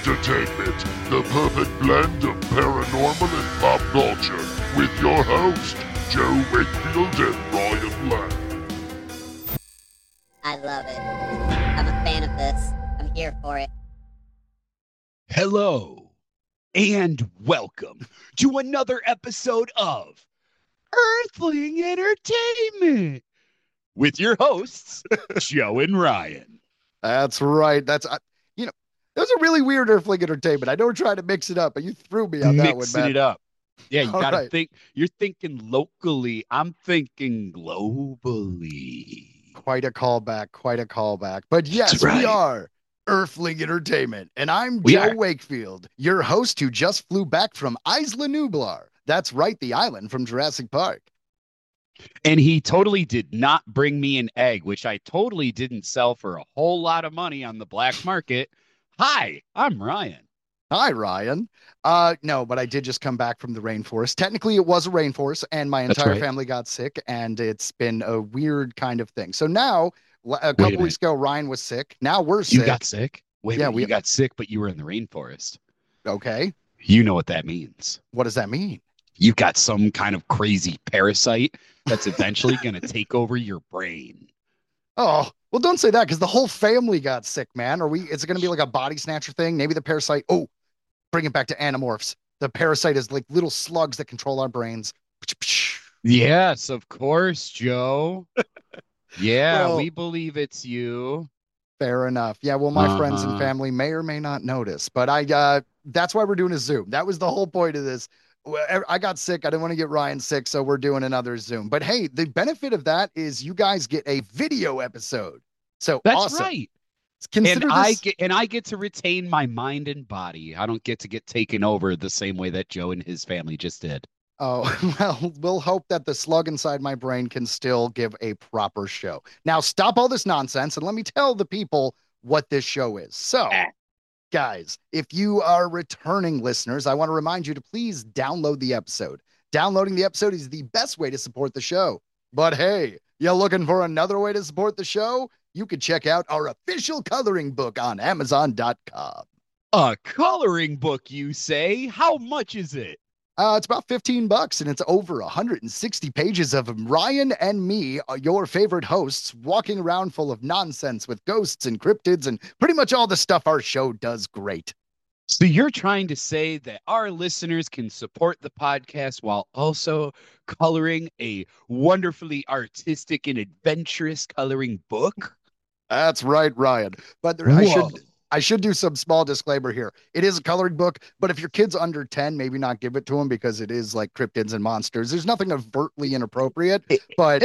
Entertainment, the perfect blend of paranormal and pop culture, with your host, Joe Wakefield and Ryan Lang. I love it. I'm a fan of this. I'm here for it. Hello, and welcome to another episode of Earthling Entertainment with your hosts, Joe and Ryan. That's right. That was a really weird Earthling Entertainment. I know we're trying to mix it up, but you threw me on that one, Mixing man. it up. Yeah, you All got to right. think. You're thinking locally. I'm thinking globally. Quite a callback. But yes, That's right. we are Earthling Entertainment, and I'm We Joe are. Wakefield, your host who just flew back from Isla Nublar. That's right, the island from Jurassic Park. And he totally did not bring me an egg, which I totally didn't sell for a whole lot of money on the black market. Hi, I'm Ryan. Hi, Ryan. No, but I did just come back from the rainforest. Technically, it was a rainforest, and my That's entire right. family got sick, and it's been a weird kind of thing. So now, a Wait a couple minute. weeks ago, Ryan was sick. Now we're You sick. got sick? Wait, Yeah, you got sick, but you were in the rainforest. Okay. You know what that means. What does that mean? You got some kind of crazy parasite that's eventually going to take over your brain. Oh, well, don't say that because the whole family got sick, man. Is it going to be like a body snatcher thing? Maybe the parasite. Oh, bring it back to Animorphs. The parasite is like little slugs that control our brains. Yes, of course, Joe. Yeah, Well- we believe it's you. Fair enough. Yeah, well, my friends and Uh-huh. family may or may not notice, but that's why we're doing a Zoom. That was the whole point of this. I got sick. I didn't want to get Ryan sick, so we're doing another Zoom. But hey, the benefit of that is you guys get a video episode. So That's awesome. right. Consider And this. I get to retain my mind and body. I don't get to get taken over the same way that Joe and his family just did. Oh, well, we'll hope that the slug inside my brain can still give a proper show. Now, stop all this nonsense and let me tell the people what this show is. So, Ah. guys, if you are returning listeners, I want to remind you to please download the episode. Downloading the episode is the best way to support the show. But hey, you looking for another way to support the show? You can check out our official coloring book on Amazon.com. A coloring book, you say? How much is it? It's about $15 and it's over 160 pages of Ryan and me, your favorite hosts, walking around full of nonsense with ghosts and cryptids and pretty much all the stuff our show does great. So you're trying to say that our listeners can support the podcast while also coloring a wonderfully artistic and adventurous coloring book? That's right, Ryan. But Whoa. I should do some small disclaimer here. It is a coloring book, but if your kid's under 10, maybe not give it to them because it is like cryptids and monsters. There's nothing overtly inappropriate, but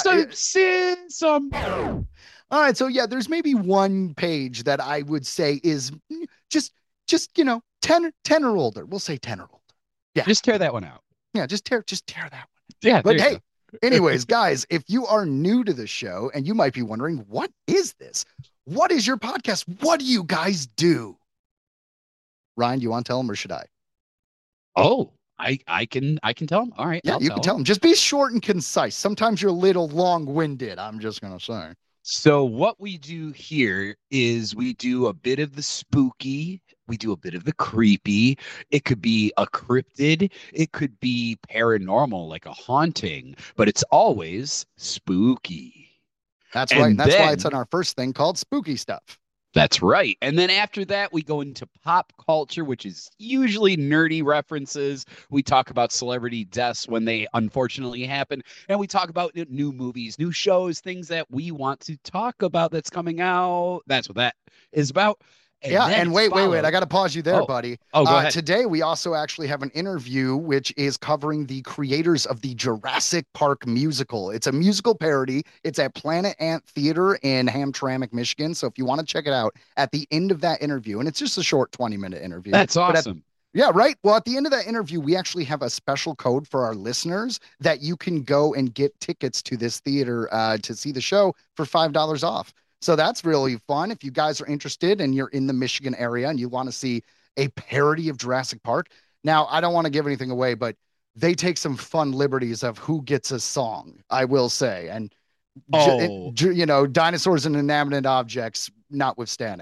Some all right. So yeah, there's maybe one page that I would say is just 10 or older. We'll say 10 or older. Yeah. just tear that one out. Yeah, just tear that one. Yeah, But there you hey, anyways, guys, if you are new to the show and you might be wondering, what is this? What is your podcast? What do you guys do? Ryan, you want to tell them or should I? go. Oh, I can tell them. All right. Yeah, I'll you can tell them. Just be short and concise. Sometimes you're a little long-winded, I'm just going to say. So what we do here is we do a bit of the spooky, we do a bit of the creepy. It could be a cryptid, it could be paranormal, like a haunting, but it's always spooky. That's And right. And that's why it's then- on our first thing called Spooky Stuff. That's right. And then after that, we go into pop culture, which is usually nerdy references. We talk about celebrity deaths when they unfortunately happen. And we talk about new movies, new shows, things that we want to talk about that's coming out. That's what that is about. Yeah, then and it's wait. followed- I got to pause you there, Oh. buddy. Oh, go ahead. Today, we also actually have an interview which is covering the creators of the Jurassic Park musical. It's a musical parody. It's at Planet Ant Theater in Hamtramck, Michigan. So if you want to check it out at the end of that interview, and it's just a short 20-minute interview. That's But at- awesome. Yeah, right. Well, at the end of that interview, we actually have a special code for our listeners that you can go and get tickets to this theater to see the show for $5 off. So that's really fun. If you guys are interested and you're in the Michigan area and you want to see a parody of Jurassic Park. Now, I don't want to give anything away, but they take some fun liberties of who gets a song, I will say. And, Oh. dinosaurs and inanimate objects notwithstanding.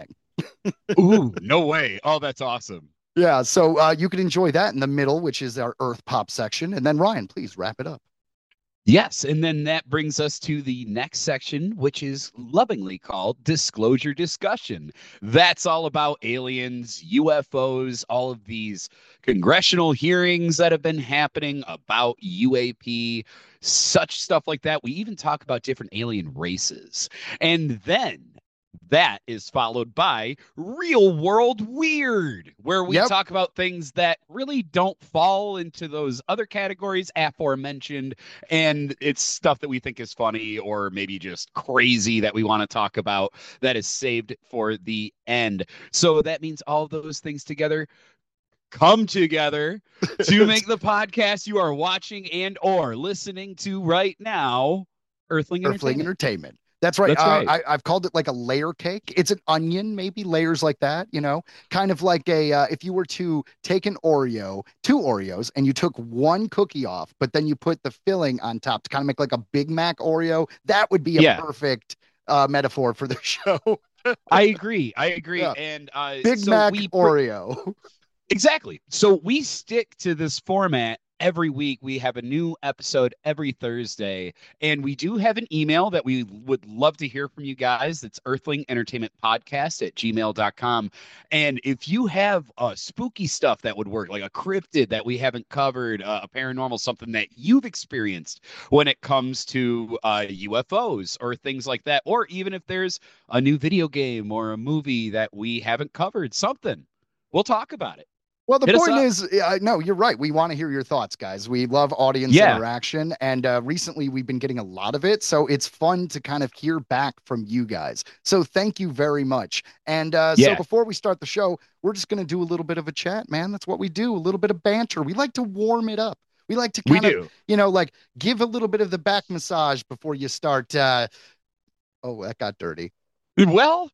Ooh, no way. Oh, that's awesome. Yeah, so you can enjoy that in the middle, which is our Earth Pop section. And then Ryan, please wrap it up. Yes, and then that brings us to the next section, which is lovingly called Disclosure Discussion. That's all about aliens, UFOs, all of these congressional hearings that have been happening about UAP, such stuff like that. We even talk about different alien races. And then that is followed by Real World Weird, where we Yep. talk about things that really don't fall into those other categories aforementioned. And it's stuff that we think is funny or maybe just crazy that we want to talk about that is saved for the end. So that means all those things together come together to make the podcast you are watching and or listening to right now, Earthling Earthling Entertainment. Entertainment. That's right. That's right. I've called it like a layer cake. It's an onion, maybe layers like that, kind of like if you were to take an Oreo, two Oreos, and you took one cookie off, but then you put the filling on top to kind of make like a Big Mac Oreo. That would be a Yeah. perfect metaphor for the show. I agree. Yeah. And Big so Mac we Oreo. exactly. So we stick to this format every week. We have a new episode every Thursday, and we do have an email that we would love to hear from you guys. It's earthlingentertainmentpodcast@gmail.com. And if you have spooky stuff that would work, like a cryptid that we haven't covered, a paranormal, something that you've experienced when it comes to UFOs or things like that, or even if there's a new video game or a movie that we haven't covered, something, we'll talk about it. Well, the Hit us point up. is, no, you're right. We want to hear your thoughts, guys. We love audience Yeah. interaction, and recently we've been getting a lot of it. So it's fun to kind of hear back from you guys. So thank you very much. And so Yeah. before we start the show, we're just going to do a little bit of a chat, man. That's what we do, a little bit of banter. We like to warm it up. We like to We kind of, do. like give a little bit of the back massage before you start. Oh, that got dirty. Well,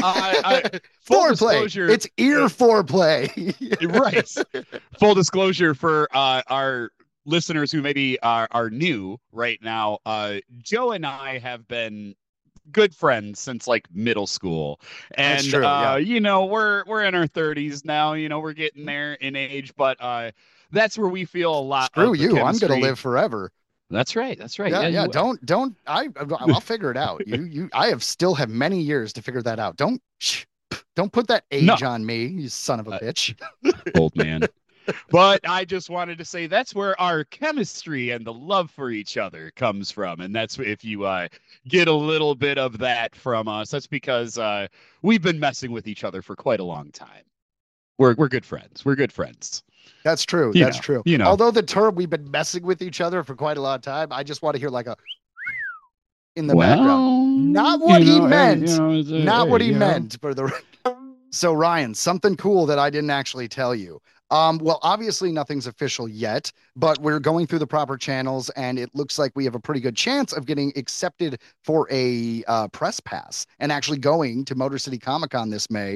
full Foreplay. disclosure. It's ear foreplay. Right. Full disclosure for our listeners who maybe are new right now. Joe and I have been good friends since like middle school, and That's true, yeah. we're in our 30s now. We're getting there in age, but that's where we feel a lot. Screw of the you. I'm chemistry. going to live forever. That's right. That's right. Yeah, yeah. you- Don't. I'll figure it out. I still have many years to figure that out. Don't put that age No. on me, you son of a bitch. Old man. But I just wanted to say that's where our chemistry and the love for each other comes from. And that's if you get a little bit of that from us, that's because we've been messing with each other for quite a long time. We're good friends. We're good friends. That's true. You That's know, true. you know. Although the term we've been messing with each other for quite a long time, I just want to hear like a in the background. Not what he meant. Not what he meant for the. So Ryan, something cool that I didn't actually tell you. Well, obviously nothing's official yet, but we're going through the proper channels, and it looks like we have a pretty good chance of getting accepted for a press pass and actually going to Motor City Comic Con this May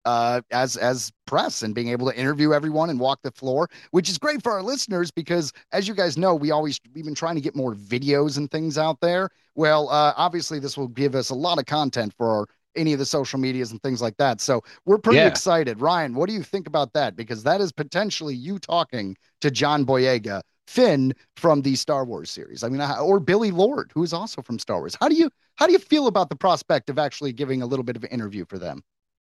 as press and being able to interview everyone and walk the floor, which is great for our listeners because, as you guys know, we've been trying to get more videos and things out there. Well, obviously this will give us a lot of content for any of the social medias and things like that. So we're pretty Yeah. excited. Ryan, what do you think about that? Because that is potentially you talking to John Boyega, Finn from the Star Wars series. I mean, or Billy Lord, who is also from Star Wars. How do you feel about the prospect of actually giving a little bit of an interview for them?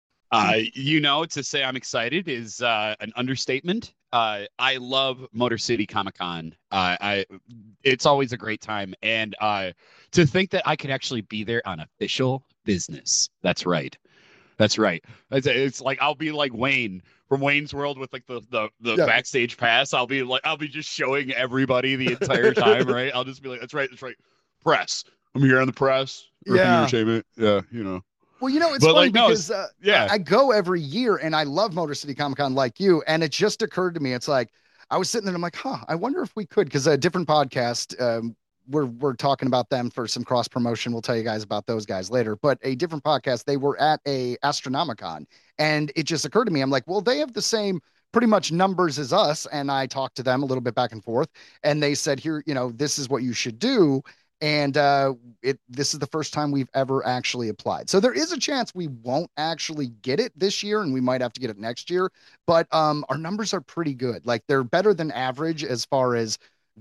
To say I'm excited is an understatement. I love Motor City Comic Con. It's always a great time, and to think that I could actually be there on official business. That's right. That's right. It's like I'll be like Wayne from Wayne's World with like the Yeah. backstage pass. I'll be just showing everybody the entire time, right? I'll just be like, that's right. Press. I'm here on the press. Earthling Yeah. Entertainment. Yeah. Well, it's But, funny like, no, because yeah. I go every year and I love Motor City Comic Con like you. And it just occurred to me, it's like I was sitting there and I'm like, I wonder if we could, because a different podcast, we're talking about them for some cross promotion. We'll tell you guys about those guys later. But a different podcast, they were at a Astronomicon, and it just occurred to me, I'm like, well, they have the same pretty much numbers as us. And I talked to them a little bit back and forth, and they said, here, this is what you should do. and this is the first time we've ever actually applied. So there is a chance we won't actually get it this year, and we might have to get it next year. But our numbers are pretty good. Like they're better than average as far as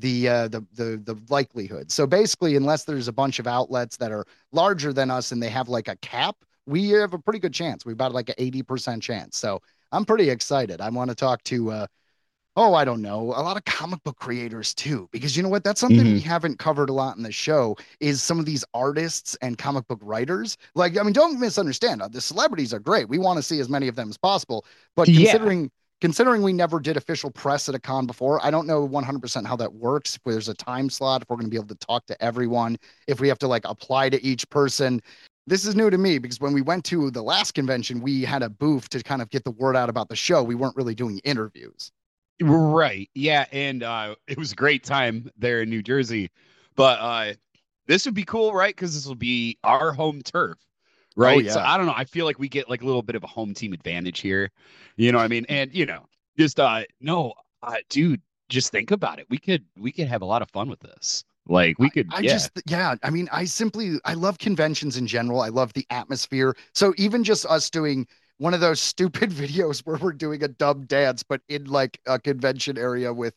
the likelihood. So basically, unless there's a bunch of outlets that are larger than us and they have like a cap, we have a pretty good chance. We've got like an 80% chance. So I'm pretty excited. I want to talk to oh, I don't know, a lot of comic book creators too, because you know what? That's something we Mhm. haven't covered a lot in the show is some of these artists and comic book writers. Like, I mean, don't misunderstand. The celebrities are great. We want to see as many of them as possible. But Yeah. considering we never did official press at a con before, I don't know 100% how that works. If there's a time slot, if we're going to be able to talk to everyone, if we have to like apply to each person. This is new to me because when we went to the last convention, we had a booth to kind of get the word out about the show. We weren't really doing interviews. Right. Yeah. And it was a great time there in New Jersey. But this would be cool, right? Because this will be our home turf. Oh Right. So yeah. I don't know. I feel like we get like a little bit of a home team advantage here. You know what I mean? And just no, dude, just think about it. We could have a lot of fun with this. Like we could, I yeah. just, yeah, I mean, I love conventions in general. I love the atmosphere. So even just us doing one of those stupid videos where we're doing a dumb dance, but in like a convention area with,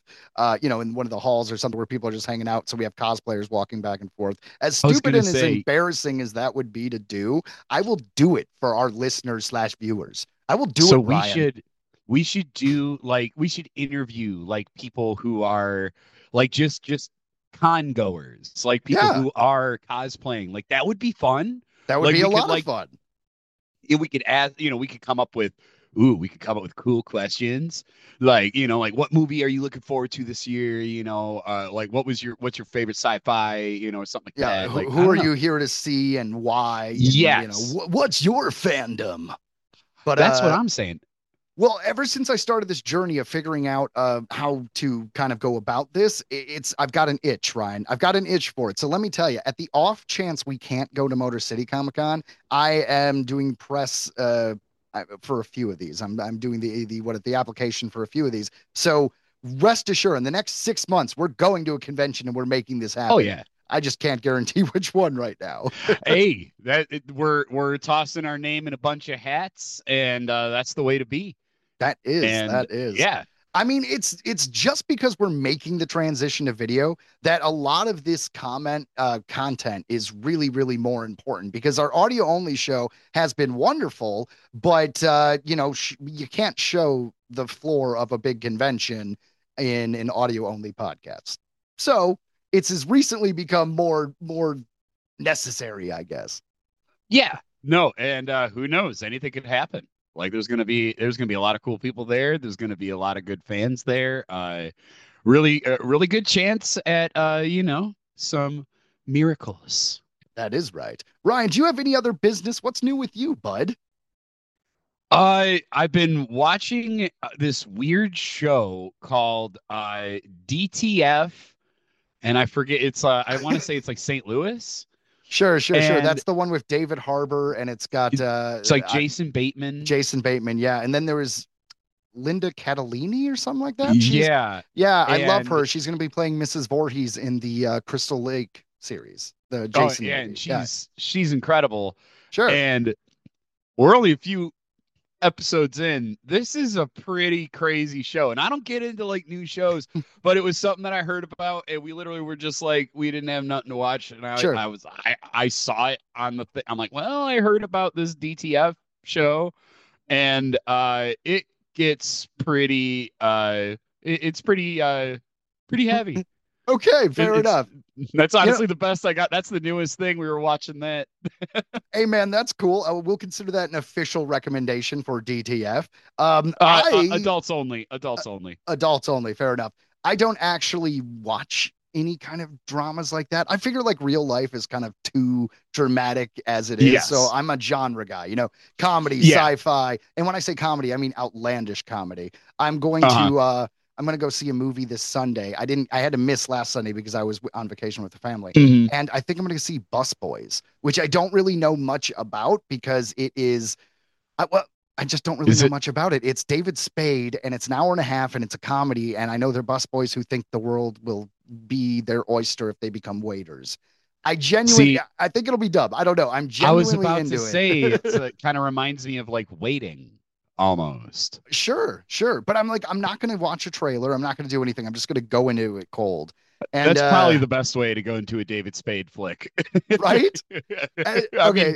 in one of the halls or something where people are just hanging out. So we have cosplayers walking back and forth. As I was stupid gonna and as say embarrassing as that would be to do, I will do it for our listeners slash viewers. I will do so it, we Ryan. should we should do like we should interview like people who are like just con goers, like people Yeah, who are cosplaying. Like that would be fun. that would Like be a we could lot of like fun. we could ask, we could come up with we could come up with cool questions. Like, like what movie are you looking forward to this year? Like what's your favorite sci-fi, or something like Yeah, that. Like, I who are don't know. you here to see and why? And Yes. what's your fandom? But That's what I'm saying. well, ever since I started this journey of figuring out how to kind of go about this, it's I've got an itch, Ryan. I've got an itch for it. So let me tell you, at the off chance we can't go to Motor City Comic Con, I am doing press for a few of these. I'm doing the application for a few of these. So rest assured, in the next 6 months, we're going to a convention and we're making this Oh happen. yeah. I just can't guarantee which one right now. Hey, we're tossing our name in a bunch of hats, and that's the way to be. And That is. yeah, I mean, it's just because we're making the transition to video that a lot of this content is really, really more important because our audio only show has been wonderful, but you can't show the floor of a big convention in an audio only podcast. So it's has recently become more necessary, I guess. yeah, no, and who knows? Anything could happen. Like there's gonna be a lot of cool people there. There's gonna be a lot of good fans there. Really good chance at some miracles. That is right. Ryan, do you have any other business? What's new with you, bud? I've been watching this weird show called DTF, and I forget it's I want to say it's like St. Louis, Sure, sure, sure. and That's the one with David Harbour, and it's got it's like Jason Bateman. Jason Bateman. Yeah, and then there was Linda Catalini or something like that. Yeah, Yeah, I love and her. She's going to be playing Mrs. Voorhees in the Crystal Lake series, the oh Jason yeah, and movie. Yeah, she's incredible. sure. And we're only a few episodes in. This is a pretty crazy show, and I don't get into like new shows, but it was something that I heard about, and we literally were just like, we didn't have nothing to watch, and Sure. I saw it on the thing. I'm like, well, I heard about this DTF show, and it gets it's pretty heavy. Okay, fair It's enough. that's You know, honestly the best I got. That's the newest thing. We were watching that. hey man, that's cool. We'll consider that an official recommendation for DTF. Adults only. Adults only. Adults only, fair enough. I don't actually watch any kind of dramas like that. I figure like real life is kind of too dramatic as it is. So Yes. I'm a genre guy, comedy, Yeah. sci-fi. And when I say comedy, I mean outlandish comedy. I'm going Uh-huh. to I'm going to go see a movie this Sunday. I had to miss last Sunday because I was on vacation with the family. Mhm. And I think I'm going to see Bus Boys, which I don't really know much about because it is well, I just don't really Is know it much about it. It's David Spade, and it's an hour and a half, and it's a comedy. And I know they're busboys who think the world will be their oyster if they become waiters. I genuinely, See, I think it'll be dub. I don't know. I'm I was genuinely about to into say it. it kind of reminds me of like Waiting almost. Sure, sure. But I'm like, I'm not going to watch a trailer. I'm not going to do anything. I'm just going to go into it cold. And That's probably the best way to go into a David Spade flick. right? I mean, Okay.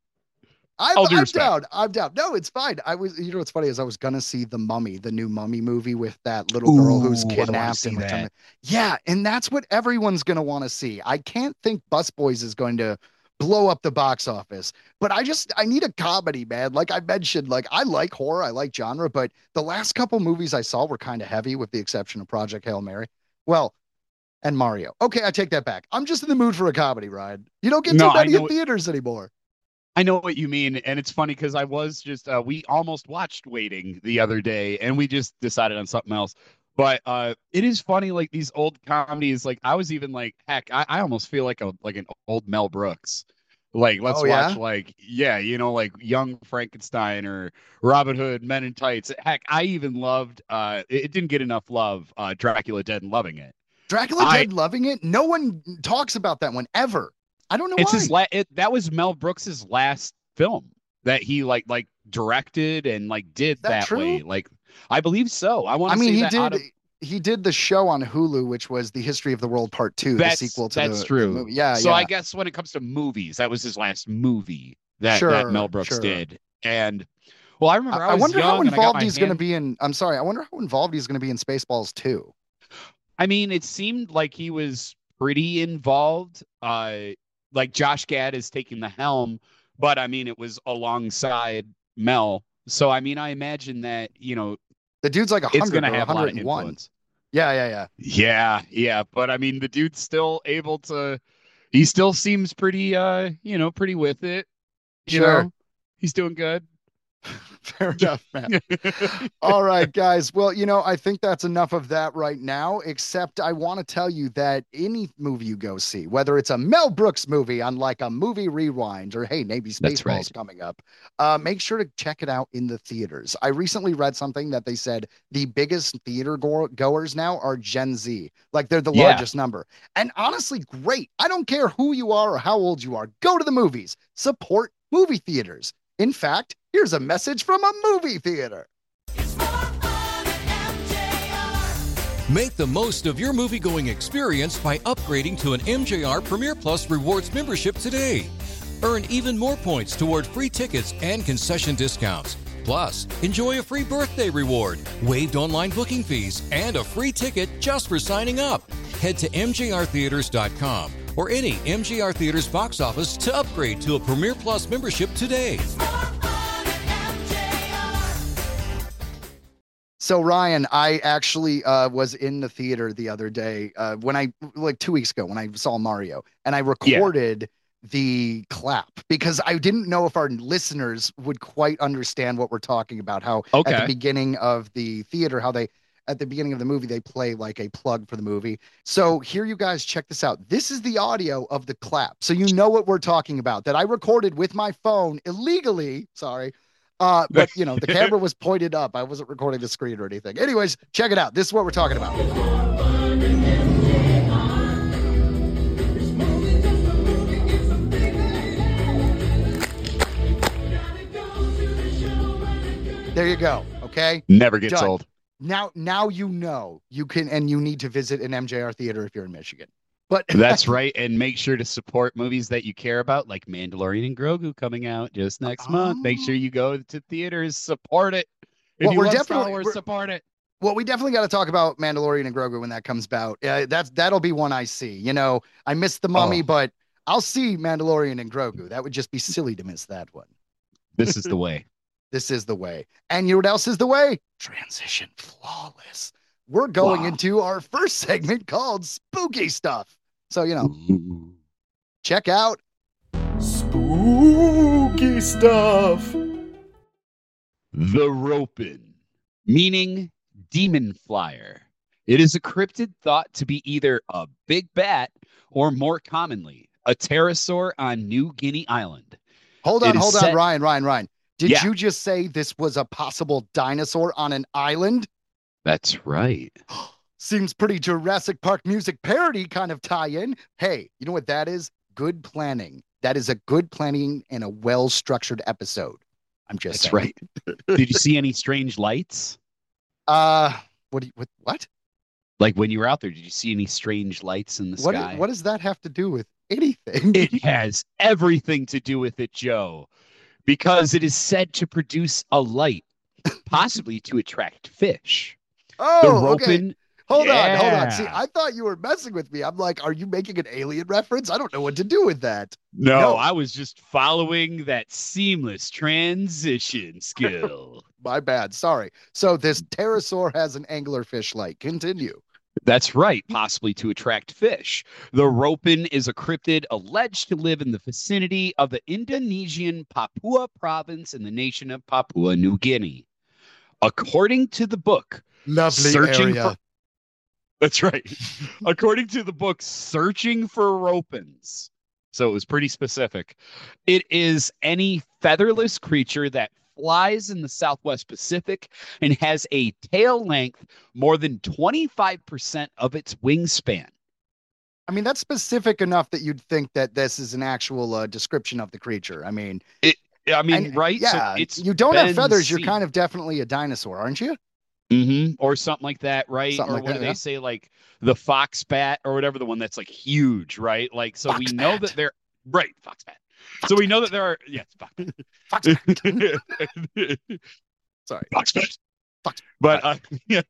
I'm, all due I'm respect. down. I'm down. No, it's fine. What's funny is I was gonna see the Mummy, the new Mummy movie with that little girl who's Ooh, I want to kidnapped see and returned. that. Yeah, and that's what everyone's gonna want to see. I can't think Busboys is going to blow up the box office, but I need a comedy, man. Like I mentioned, like I like horror, I like genre, but the last couple movies I saw were kind of heavy, with the exception of Project Hail Mary. Well, and Mario. Okay, I take that back. I'm just in the mood for a comedy, Ryan. You don't get No, too many in theaters anymore. I know what you mean, and it's funny because I was just we almost watched Waiting the other day, and we just decided on something else. But it is funny, like these old comedies. Like I was even like, heck, I almost feel like an old Mel Brooks. Like let's Oh watch yeah? like yeah, like Young Frankenstein or Robin Hood, Men in Tights. Heck, I even loved it didn't get enough love, Dracula Dead and Loving It. Dracula I Dead, loving it. No one talks about that one ever. I don't know It's why. that was Mel Brooks's last film that he like directed and like Is did that that way. true? Like I believe so. I want I to mean, say that out of he did the show on Hulu, which was The History of the World Part Two, the sequel to that's the true. movie. Yeah, So I yeah. guess when it comes to movies, that was his last movie that Mel Sure, Brooks sure. did. And well, I remember I I was wonder how young and I got involved my he's going to hand. be in. I'm sorry. I wonder how involved he's going to be in Spaceballs too. I mean, it seemed like he was pretty involved. Like Josh Gad is taking the helm, but I mean, it was alongside Mel. So I mean, I imagine that The dude's like it's 100 gonna or have a lot of 101. influence. Yeah, yeah, yeah. Yeah, but I mean, the dude's still able to. He still seems pretty, pretty with it. You Sure. know, he's doing good. Fair enough, man. All right, guys. Well, I think that's enough of that right now, except I want to tell you that any movie you go see, whether it's a Mel Brooks movie on like a movie rewind or hey, maybe That's right. Spaceballs coming up, make sure to check it out in the theaters. I recently read something that they said the biggest theater goers now are Gen Z. Like they're the Yeah, largest number. And honestly, great. I don't care who you are or how old you are. Go to the movies. Support movie theaters. In fact, here's a message from a movie theater. Make the most of your movie-going experience by upgrading to an MJR Premier Plus Rewards membership today. Earn even more points toward free tickets and concession discounts. Plus, enjoy a free birthday reward, waived online booking fees, and a free ticket just for signing up. Head to mjrtheaters.com or any MJR Theaters box office to upgrade to a Premier Plus membership today. So Ryan, I actually was in the theater the other day like 2 weeks ago when I saw Mario, and I yeah. recorded the clap because I didn't know if our listeners would quite understand what we're talking about. How at the Okay. beginning of the theater, at the beginning of the movie, they play like a plug for the movie. So here, you guys, check this out. This is the audio of the clap. So you know what we're talking about, that I recorded with my phone illegally. Sorry. But the camera was pointed up. I wasn't recording the screen or anything. Anyways, check it out. This is what we're talking about. There you go. Okay. Never gets Done. old. Now you can, and you need to visit an MJR theater if you're in Michigan. But That's right. And make sure to support movies that you care about, like Mandalorian and Grogu coming out just next month. Make sure you go to theaters, support it. If Well, you we're love definitely Star Wars, we're, support it. well, we definitely got to talk about Mandalorian and Grogu when that comes out. That'll be one I see. I missed the Mummy, Oh, but I'll see Mandalorian and Grogu. That would just be silly to miss that one. this is the way. This is the way. And you know what else is the way? Transition flawless. We're going Wow. into our first segment called Spooky Stuff. So, Ooh. check out Spooky Stuff. The Ropin, meaning demon flyer. It is a cryptid thought to be either a big bat or, more commonly, a pterosaur on New Guinea Island. Hold It on, is hold on, set- Ryan. Did Yeah. you just say this was a possible dinosaur on an island? That's right. Seems pretty Jurassic Park music parody kind of tie-in. Hey, you know what that is? good planning. That is a good planning and a well-structured episode. I'm just That's saying. right. Did you see any strange lights? What? Like when you were out there, did you see any strange lights in the sky? What does that have to do with anything? It has everything to do with it, Joe, because it is said to produce a light, possibly to attract fish. Oh, okay. Ropin, Hold on. See, yeah. I thought you were messing with me. I'm like, are you making an alien reference? I don't know what to do with that. No, I was just following that seamless transition skill. My bad. Sorry. So this pterosaur has an anglerfish light. Continue. That's right, possibly to attract fish. The ropin is a cryptid alleged to live in the vicinity of the Indonesian Papua province in the nation of Papua New Guinea. According to the book, Lovely Searching area. for- That's right. According to the book, Searching for Ropins. So it was pretty specific. It is any featherless creature that flies in the Southwest Pacific and has a tail length more than 25% of its wingspan. I mean, that's specific enough that you'd think that this is an actual description of the creature. I mean, Right? Yeah, So it's you don't have been feathers. You're seen. kind of definitely a dinosaur, aren't you? Or something like that, right? Something Or like what that, do yeah. they say, like the fox bat or whatever, the one that's like huge, right? Like, so we Fox know bat. that they're right, fox bat. So we know that there are, yes, fox bat. Fox bat. Sorry. Fox bat. Fox But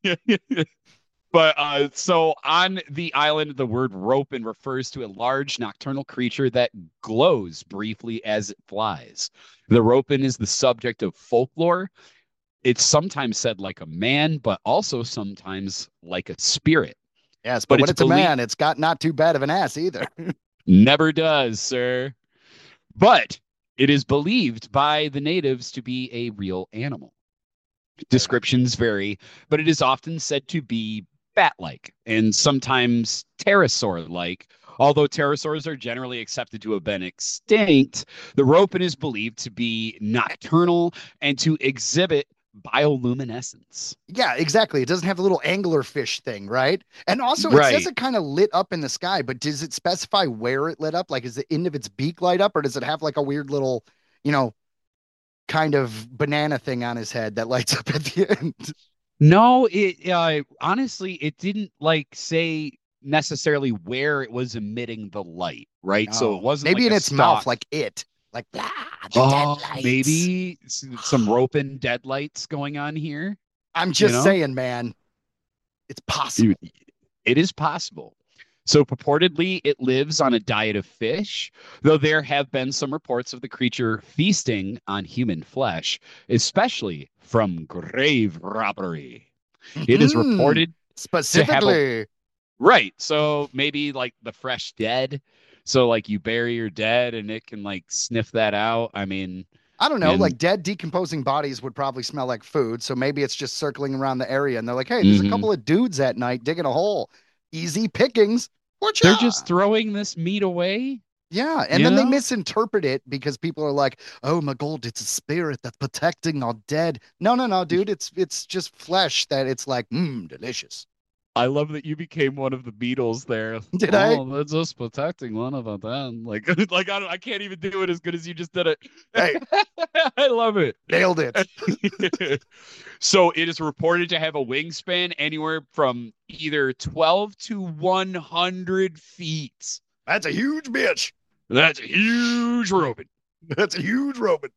so on the island, the word ropin refers to a large nocturnal creature that glows briefly as it flies. The ropin is the subject of folklore. It's sometimes said like a man, but also sometimes like a spirit. Yes, But but when it's it's a man, it's got not too bad of an ass either. Never does, sir. But it is believed by the natives to be a real animal. Descriptions vary, but it is often said to be bat-like and sometimes pterosaur-like. Although pterosaurs are generally accepted to have been extinct, the ropin is believed to be nocturnal and to exhibit bioluminescence. Yeah, exactly. It doesn't have the little anglerfish thing, right? And also, it Right. says it kind of lit up in the sky, but does it specify where it lit up? Like, is the end of its beak light up, or does it have like a weird little, kind of banana thing on his head that lights up at the end? No, it honestly, it didn't like say necessarily where it was emitting the light, right? So No. it wasn't maybe like in a its mouth, stalk. like it, like blah, the dead lights. Maybe some roping deadlights going on here. I'm just know? saying, man, it's possible. Dude, it is possible. So purportedly, it lives on a diet of fish, though there have been some reports of the creature feasting on human flesh, especially from grave robbery. It is Mhm. reported Specifically. right. So maybe like the fresh dead. So like you bury your dead and it can like sniff that out. I mean, I don't know, and- like dead decomposing bodies would probably smell like food. So maybe it's just circling around the area and they're like, hey, there's a Mhm. couple of dudes at night digging a hole. Easy pickings. they're just throwing this meat away. Yeah. And you then they know? misinterpret it because people are like, oh my God, it's a spirit that's protecting our dead. No, dude. It's just flesh that it's like, delicious. I love that you became one of the Beatles there. Did I? Oh, they're just protecting one of them. Like, like I can't even do it as good as you just did it. Hey. I love it. Nailed it. So it is reported to have a wingspan anywhere from either 12 to 100 feet. That's a huge bitch. That's a huge roping. That's a huge robot.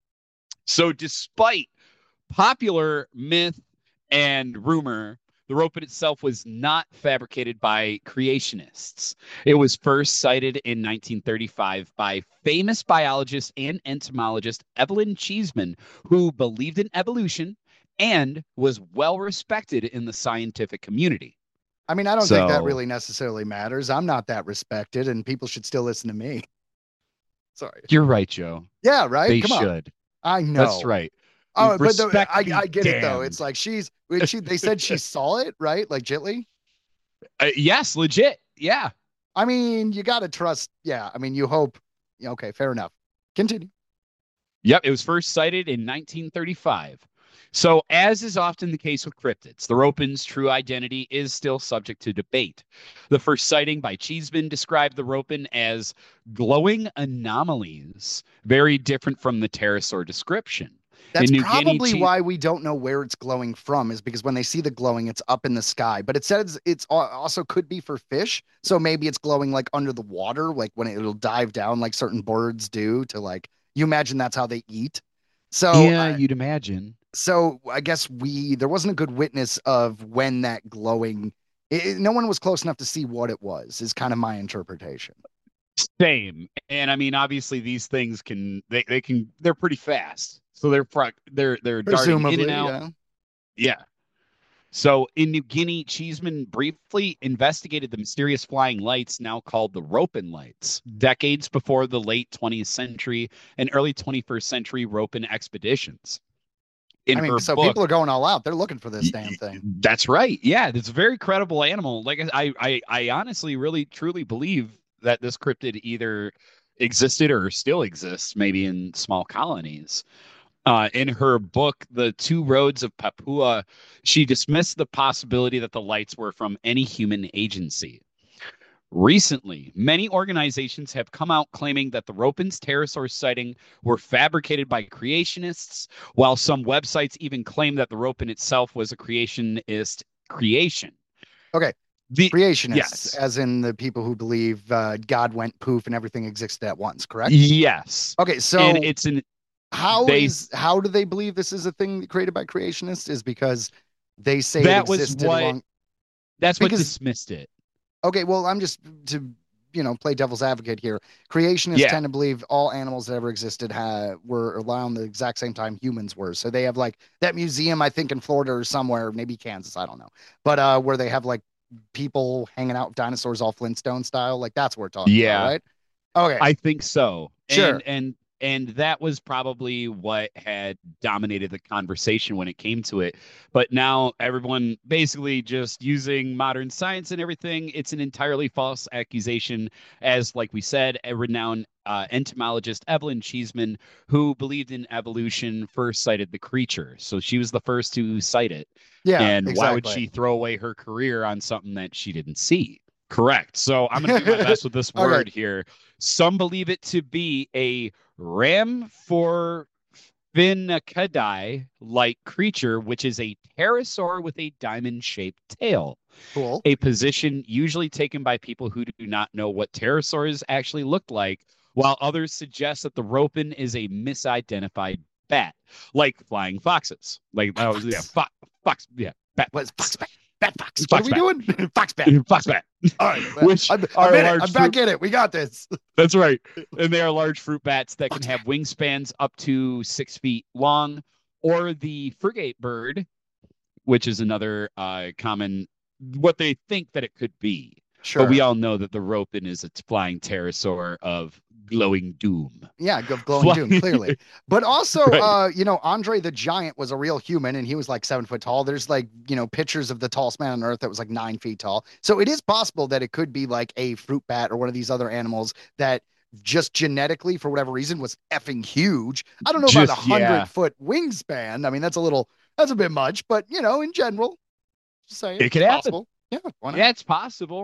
So despite popular myth and rumor, the ropin itself was not fabricated by creationists. It was first cited in 1935 by famous biologist and entomologist Evelyn Cheeseman, who believed in evolution and was well respected in the scientific community. I mean, I don't think that So- really necessarily matters. I'm not that respected, and people should still listen to me. Sorry. You're right, Joe. Yeah, right. They Come on. should. I know. That's right. Oh, but Respect I be get it though. damned. It's like they said she saw it, right? Like Jitly. Yes, legit. Yeah. I mean, you got to trust. Yeah. I mean, you hope. Yeah, okay, fair enough. Continue. Yep, it was first cited in 1935. So, as is often the case with cryptids, the Ropin's true identity is still subject to debate. The first sighting by Cheeseman described the Ropin as glowing anomalies, very different from the pterosaur description. That's In New Guinea, probably why we don't know where it's glowing from, is because when they see the glowing, it's up in the sky. But it says it's also could be for fish. So maybe it's glowing like under the water, like when it'll dive down like certain birds do to like, you imagine that's how they eat. So yeah, you'd imagine. so I guess there wasn't a good witness of when that glowing, no one was close enough to see what it was, is kind of my interpretation. Same. And I mean, obviously these things they're pretty fast. So they're darting in Presumably, and out. yeah. Yeah. So in New Guinea, Cheeseman briefly investigated the mysterious flying lights now called the Ropin lights, decades before the late 20th century and early 21st century Ropin expeditions. In I mean, her so book, people are going all out. They're looking for this damn thing. that's right. Yeah, it's a very credible animal. Like I honestly really truly believe that this cryptid either existed or still exists, maybe in small colonies. In her book, The Two Roads of Papua, she dismissed the possibility that the lights were from any human agency. Recently, many organizations have come out claiming that the Ropin's pterosaur sighting were fabricated by creationists, while some websites even claim that the Ropin itself was a creationist creation. Okay. The Creationists, yes, as in the people who believe God went poof and everything existed at once, correct? yes, Okay, so and it's an how they do they believe this is a thing created by creationists? Is because they say that it was existed what along. that's what Because dismissed it. okay, well, I'm just to play devil's advocate here. Creationists Yeah. tend to believe all animals that ever existed were around the exact same time humans were. So they have like that museum, I think in Florida or somewhere, maybe Kansas, I don't know, but where they have like people hanging out with dinosaurs all Flintstone style, like that's what we're talking Yeah. about, right? Okay, I think so. Sure. And that was probably what had dominated the conversation when it came to it. But now everyone basically just using modern science and everything, it's an entirely false accusation, as like we said, a renowned entomologist Evelyn Cheeseman, who believed in evolution, first cited the creature. So she was the first to cite it. yeah, And why would exactly. she throw away her career on something that she didn't see? Correct. So I'm going to do my best with this Okay. word here. Some believe it to be a Rhamphorhynchidae-like creature, which is a pterosaur with a diamond-shaped tail. Cool. A position usually taken by people who do not know what pterosaurs actually looked like, while others suggest that the Ropin is a misidentified bat, like flying foxes. Like, oh, yeah, fox, yeah, bat. What's fox bat? Bat fox. Fox What are we doing? Fox bat. Fox bat. All right. Which I'm are in it. large I'm back in it. We got this. That's right. And they are large fruit bats that can have wingspans up to 6 feet long, or the frigate bird, which is another common, what they think that it could be. Sure. But we all know that the Ropin is a flying pterosaur of glowing doom. Yeah, glowing doom, clearly. But also, Right. Andre the Giant was a real human and he was like 7 foot tall. There's like, pictures of the tallest man on earth that was like 9 feet tall. So it is possible that it could be like a fruit bat or one of these other animals that just genetically, for whatever reason, was effing huge. I don't know about Just, 100-foot wingspan. I mean, that's a bit much, but in general, just saying It could it's happen. possible. Yeah, why not? Yeah, it's possible.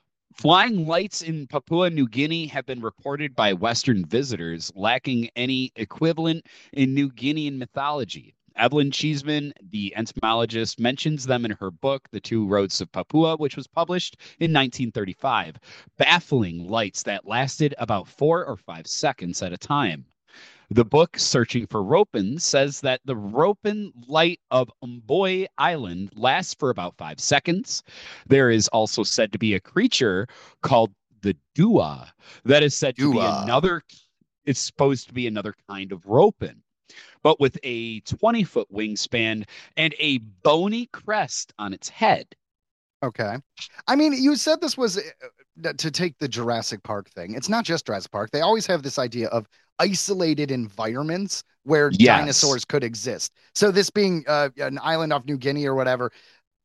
Flying lights in Papua New Guinea have been reported by Western visitors, lacking any equivalent in New Guinean mythology. Evelyn Cheeseman, the entomologist, mentions them in her book, The Two Roads of Papua, which was published in 1935, baffling lights that lasted about 4 or 5 seconds at a time. The book, Searching for Ropin, says that the Ropin light of Umboy Island lasts for about 5 seconds. There is also said to be a creature called the Dua that is said to be it's supposed to be another kind of Ropin, but with a 20-foot wingspan and a bony crest on its head. Okay. I mean, you said this was to take the Jurassic Park thing. It's not just Jurassic Park. They always have this idea of isolated environments where Yes. dinosaurs could exist. So this being an island off New Guinea or whatever,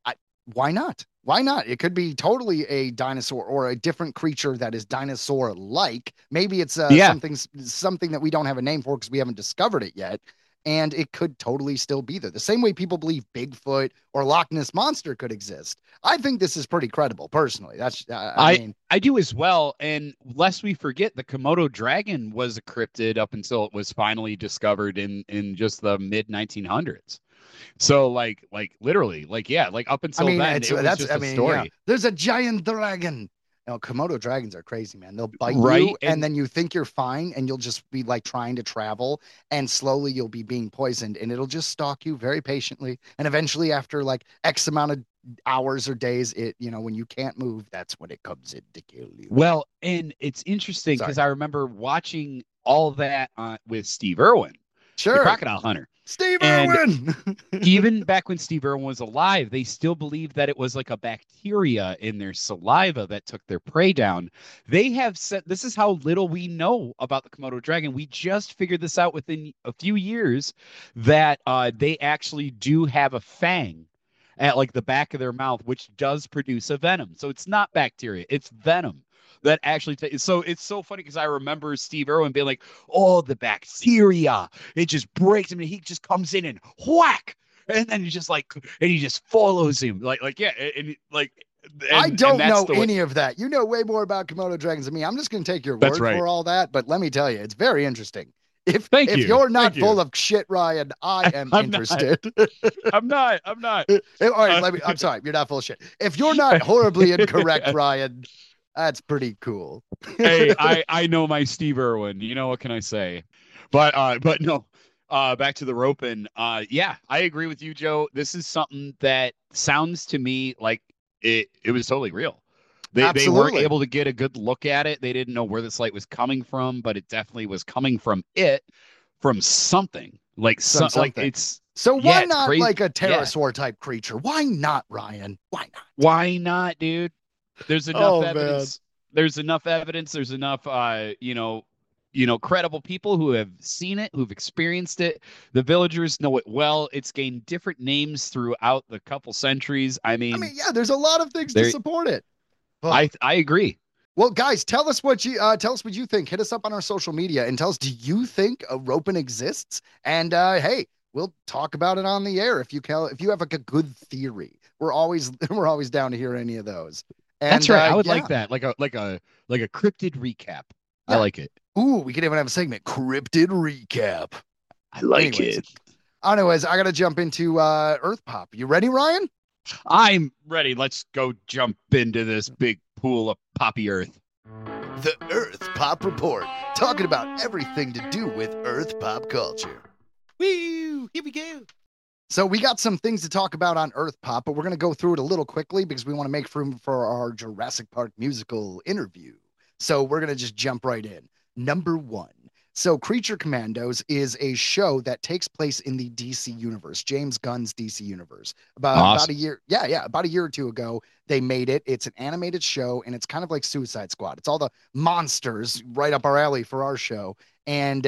why not? Why not? It could be totally a dinosaur or a different creature that is dinosaur-like. Maybe it's Yeah. something that we don't have a name for because we haven't discovered it yet. and it could totally still be there. The same way people believe Bigfoot or Loch Ness Monster could exist. I think this is pretty credible, personally. That's I mean, I do as well. And lest we forget, the Komodo dragon was a cryptid up until it was finally discovered in just the mid 1900s. So literally, yeah, like up until then, it was just a story. Yeah. There's a giant dragon. Komodo dragons are crazy, man. They'll bite Right, you, and then you think you're fine, and you'll just be like trying to travel, and slowly you'll be being poisoned, and it'll just stalk you very patiently. And eventually, after like X amount of hours or days, when you can't move, that's when it comes in to kill you. Well, and it's interesting because I remember watching all that with Steve Irwin, the Crocodile Hunter. Steve Irwin! Even back when Steve Irwin was alive, they still believed that it was like a bacteria in their saliva that took their prey down. They have said, this is how little we know about the Komodo dragon. We just figured this out within a few years, that they actually do have a fang at like the back of their mouth, which does produce a venom. So it's not bacteria, it's venom that actually so it's so funny because I remember Steve Irwin being like, oh, the bacteria, it just breaks him, and he just comes in and whack, and then he just follows him yeah, and I don't know any of that. You know way more about Komodo dragons than me. I'm just going to take your word for all that, but let me tell you, it's very interesting. If you're not full of shit, Ryan, I am interested. I'm not. All right, I'm sorry, you're not full of shit. If you're not horribly incorrect, Ryan, that's pretty cool. Hey, I know my Steve Irwin. You know, what can I say? But no. Back to the roping. Yeah, I agree with you, Joe. This is something that sounds to me like it was totally real. They weren't able to get a good look at it. They didn't know where this light was coming from, but it definitely was coming from something. It's so why not like a pterosaur type creature? Why not, Ryan? Why not, dude? There's enough evidence. Man. There's enough evidence. There's enough, credible people who have seen it, who've experienced it. The villagers know it well. It's gained different names throughout the couple centuries. I mean, yeah, there's a lot of things to support it. I agree. Well, guys, tell us what you think. Hit us up on our social media and tell us, do you think a roping exists? And hey, we'll talk about it on the air if you have like a good theory. We're always down to hear any of those. And, that's right. I would like that, like a cryptid recap. Yeah. I like it. Ooh, we could even have a segment, cryptid recap. I like it. Anyways, I gotta jump into Earth Pop. You ready, Ryan? I'm ready. Let's go jump into this big pool of poppy earth. The Earth Pop Report, talking about everything to do with Earth pop culture. Woo! Here we go. So we got some things to talk about on Earth Pop, but we're going to go through it a little quickly because we want to make room for our Jurassic Park musical interview. So we're going to just jump right in. Number 1. So Creature Commandos is a show that takes place in the DC universe, James Gunn's DC universe. About a year. Yeah. About a year or two ago, they made it. It's an animated show, and it's kind of like Suicide Squad. It's all the monsters right up our alley for our show. And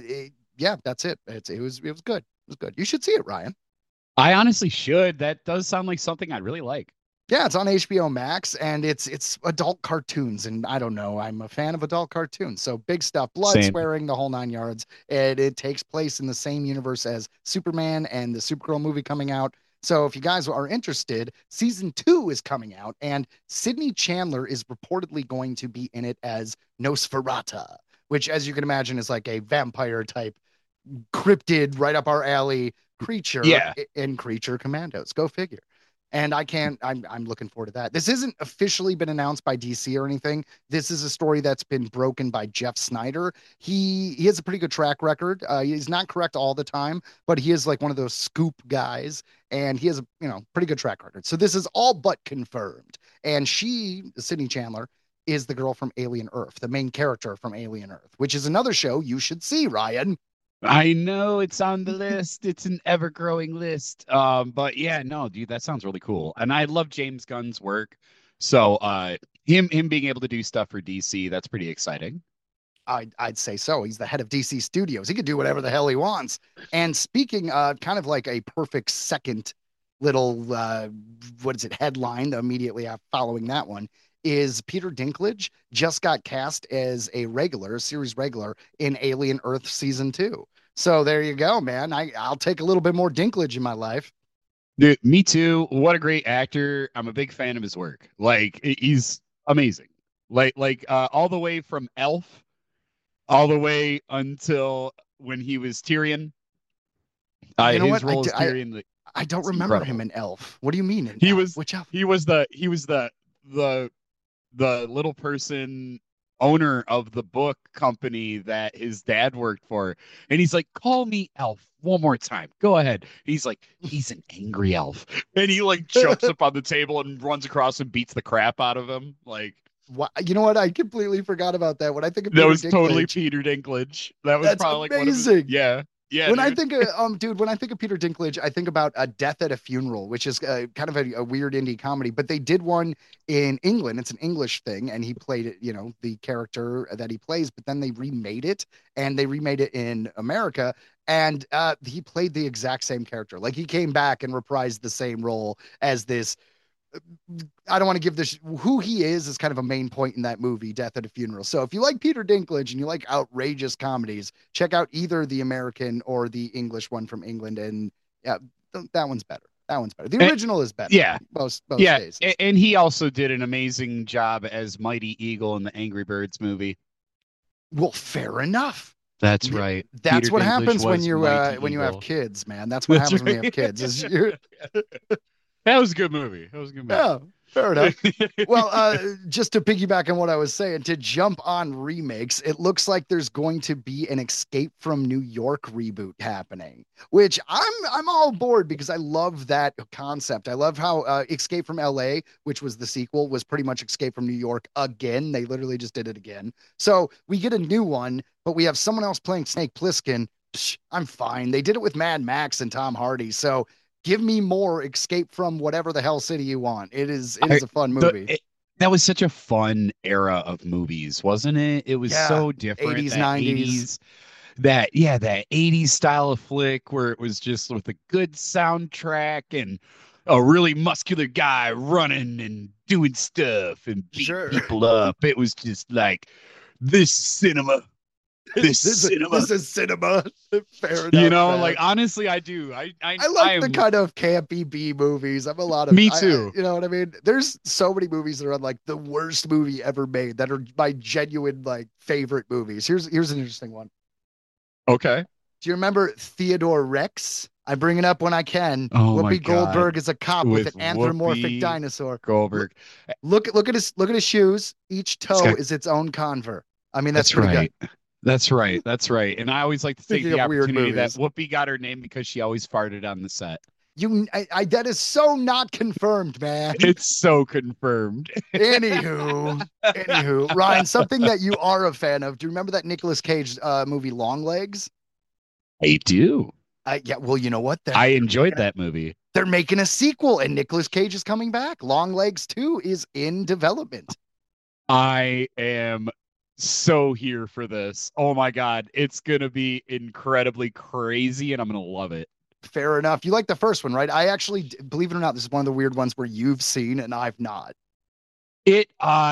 that's it. It was good. It was good. You should see it, Ryan. I honestly should. That does sound like something I'd really like. Yeah, it's on HBO Max, and it's adult cartoons, and I don't know, I'm a fan of adult cartoons, so big stuff, blood, swearing, the whole 9 yards, and it takes place in the same universe as Superman and the Supergirl movie coming out. So if you guys are interested, season 2 is coming out, and Sydney Chandler is reportedly going to be in it as Nosferatu, which, as you can imagine, is like a vampire type cryptid right up our alley creature in Creature Commandos. Go figure. And I'm looking forward to that. This isn't officially been announced by DC or anything. This is a story that's been broken by Jeff Snyder. He has a pretty good track record. He's not correct all the time, but he is like one of those scoop guys, and he has a pretty good track record. So this is all but confirmed. And Sydney Chandler, is the girl from Alien Earth, the main character from Alien Earth, which is another show you should see, Ryan. I know it's on the list. It's an ever-growing list. But yeah, no, dude, that sounds really cool. And I love James Gunn's work. So him being able to do stuff for DC, that's pretty exciting. I'd say so. He's the head of DC Studios. He could do whatever the hell he wants. And speaking kind of like a perfect second little headline immediately following that one is Peter Dinklage just got cast as a series regular in Alien Earth season 2. So there you go, man. I'll take a little bit more Dinklage in my life. Dude, me too. What a great actor. I'm a big fan of his work. Like he's amazing. All the way from Elf all the way until when he was Tyrion. You know His what? role as Tyrion, like, I don't it's remember him incredible. in Elf. What do you mean in He Elf? was Which Elf? the little person owner of the book company that his dad worked for. And he's like, call me Elf one more time. Go ahead. He's like, he's an angry elf. And he like jumps up on the table and runs across and beats the crap out of him. Like, You know what? I completely forgot about that. When I think of that Peter was totally Dinklage, Peter Dinklage. That was that's probably like one of his, amazing. yeah. Yeah, When I dude. think of when I think of Peter Dinklage, I think about A Death at a Funeral, which is kind of a weird indie comedy. But they did one in England. It's an English thing, and he played it, the character that he plays. But then they remade it, and they remade it in America, and he played the exact same character. Like he came back and reprised the same role as this. I don't want to give this who he is kind of a main point in that movie, Death at a Funeral. So if you like Peter Dinklage and you like outrageous comedies, check out either the American or the English one from England. And yeah, that one's better. That one's better. The original is better. Yeah. Most Yeah. cases. And he also did an amazing job as Mighty Eagle in the Angry Birds movie. Well, fair enough. That's right. That's Peter what Dinklage happens when was you Mighty when you have Eagle. kids, man. That's what That's happens when you right. have kids. Is you're That was a good movie. That was a good movie. yeah, fair enough. Well, just to piggyback on what I was saying, to jump on remakes, it looks like there's going to be an Escape from New York reboot happening, which I'm all aboard because I love that concept. I love how Escape from LA, which was the sequel, was pretty much Escape from New York again. They literally just did it again. So we get a new one, but we have someone else playing Snake Plissken. Psh, I'm fine. They did it with Mad Max and Tom Hardy, so give me more Escape from whatever the hell city you want. It is a fun movie. That was such a fun era of movies, wasn't it? It was Yeah, so different. 80s, that 90s. that 80s style of flick where it was just with a good soundtrack and a really muscular guy running and doing stuff and beating Sure. people up. It was just like this cinema. This cinema. This is cinema. Fair enough. Man. Like honestly, I do. I like the kind of campy B movies. I'm a lot of Me too. you know what I mean? There's so many movies that are like the worst movie ever made that are my genuine like favorite movies. Here's an interesting one. Okay. Do you remember Theodore Rex? I bring it up when I can. Oh my Whoopi God. Goldberg is a cop with With an anthropomorphic Whoopi dinosaur. Goldberg. Look at his shoes. Each toe got- is its own convert. I mean, that's That's pretty right. good. That's right. That's right. And I always like to take Speaking the of weird opportunity that movies. Whoopi got her name because she always farted on the set. That is so not confirmed, man. It's so confirmed. Anywho, Ryan, something that you are a fan of. Do you remember that Nicolas Cage movie Longlegs? I do. Yeah, well, you know what? I enjoyed that movie. They're making a sequel, and Nicolas Cage is coming back. Longlegs 2 is in development. I am so here for this. Oh my God. It's going to be incredibly crazy and I'm going to love it. Fair enough. You like the first one, right? I actually, believe it or not, this is one of the weird ones where you've seen and I've not. It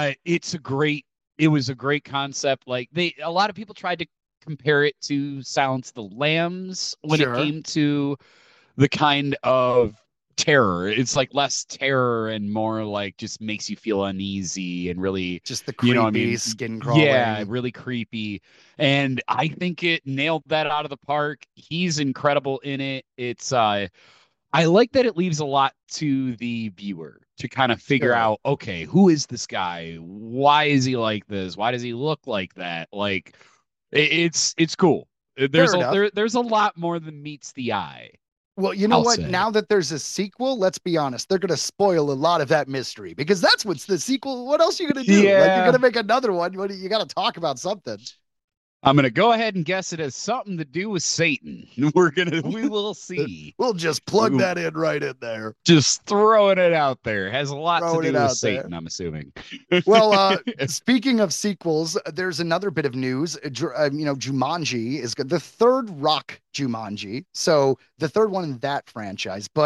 was a great concept. Like a lot of people tried to compare it to Silence of the Lambs when Sure. it came to the kind of terror. It's like less terror and more like just makes you feel uneasy and really Just the creepy skin crawling. Yeah, really creepy. And I think it nailed that out of the park. He's incredible in it. It's I like that it leaves a lot to the viewer to kind of figure Sure. out, okay, who is this guy? Why is he like this? Why does he look like that? Like it's cool. There's enough. there's a lot more than meets the eye. Well, you know I'll what? say. Now that there's a sequel, let's be honest, they're going to spoil a lot of that mystery because that's what's the sequel. What else are you going to do? Like, you're Yeah. going to make another one. You got to talk about something. I'm gonna go ahead and guess it has something to do with Satan. We will see. We'll just plug Ooh. that in right in there. Just throwing it out there. Has a lot Throwing to it do out with Satan, I'm assuming. Well, speaking of sequels, there's another bit of news. Jumanji is good. The third Rock Jumanji. So the third one in that franchise. But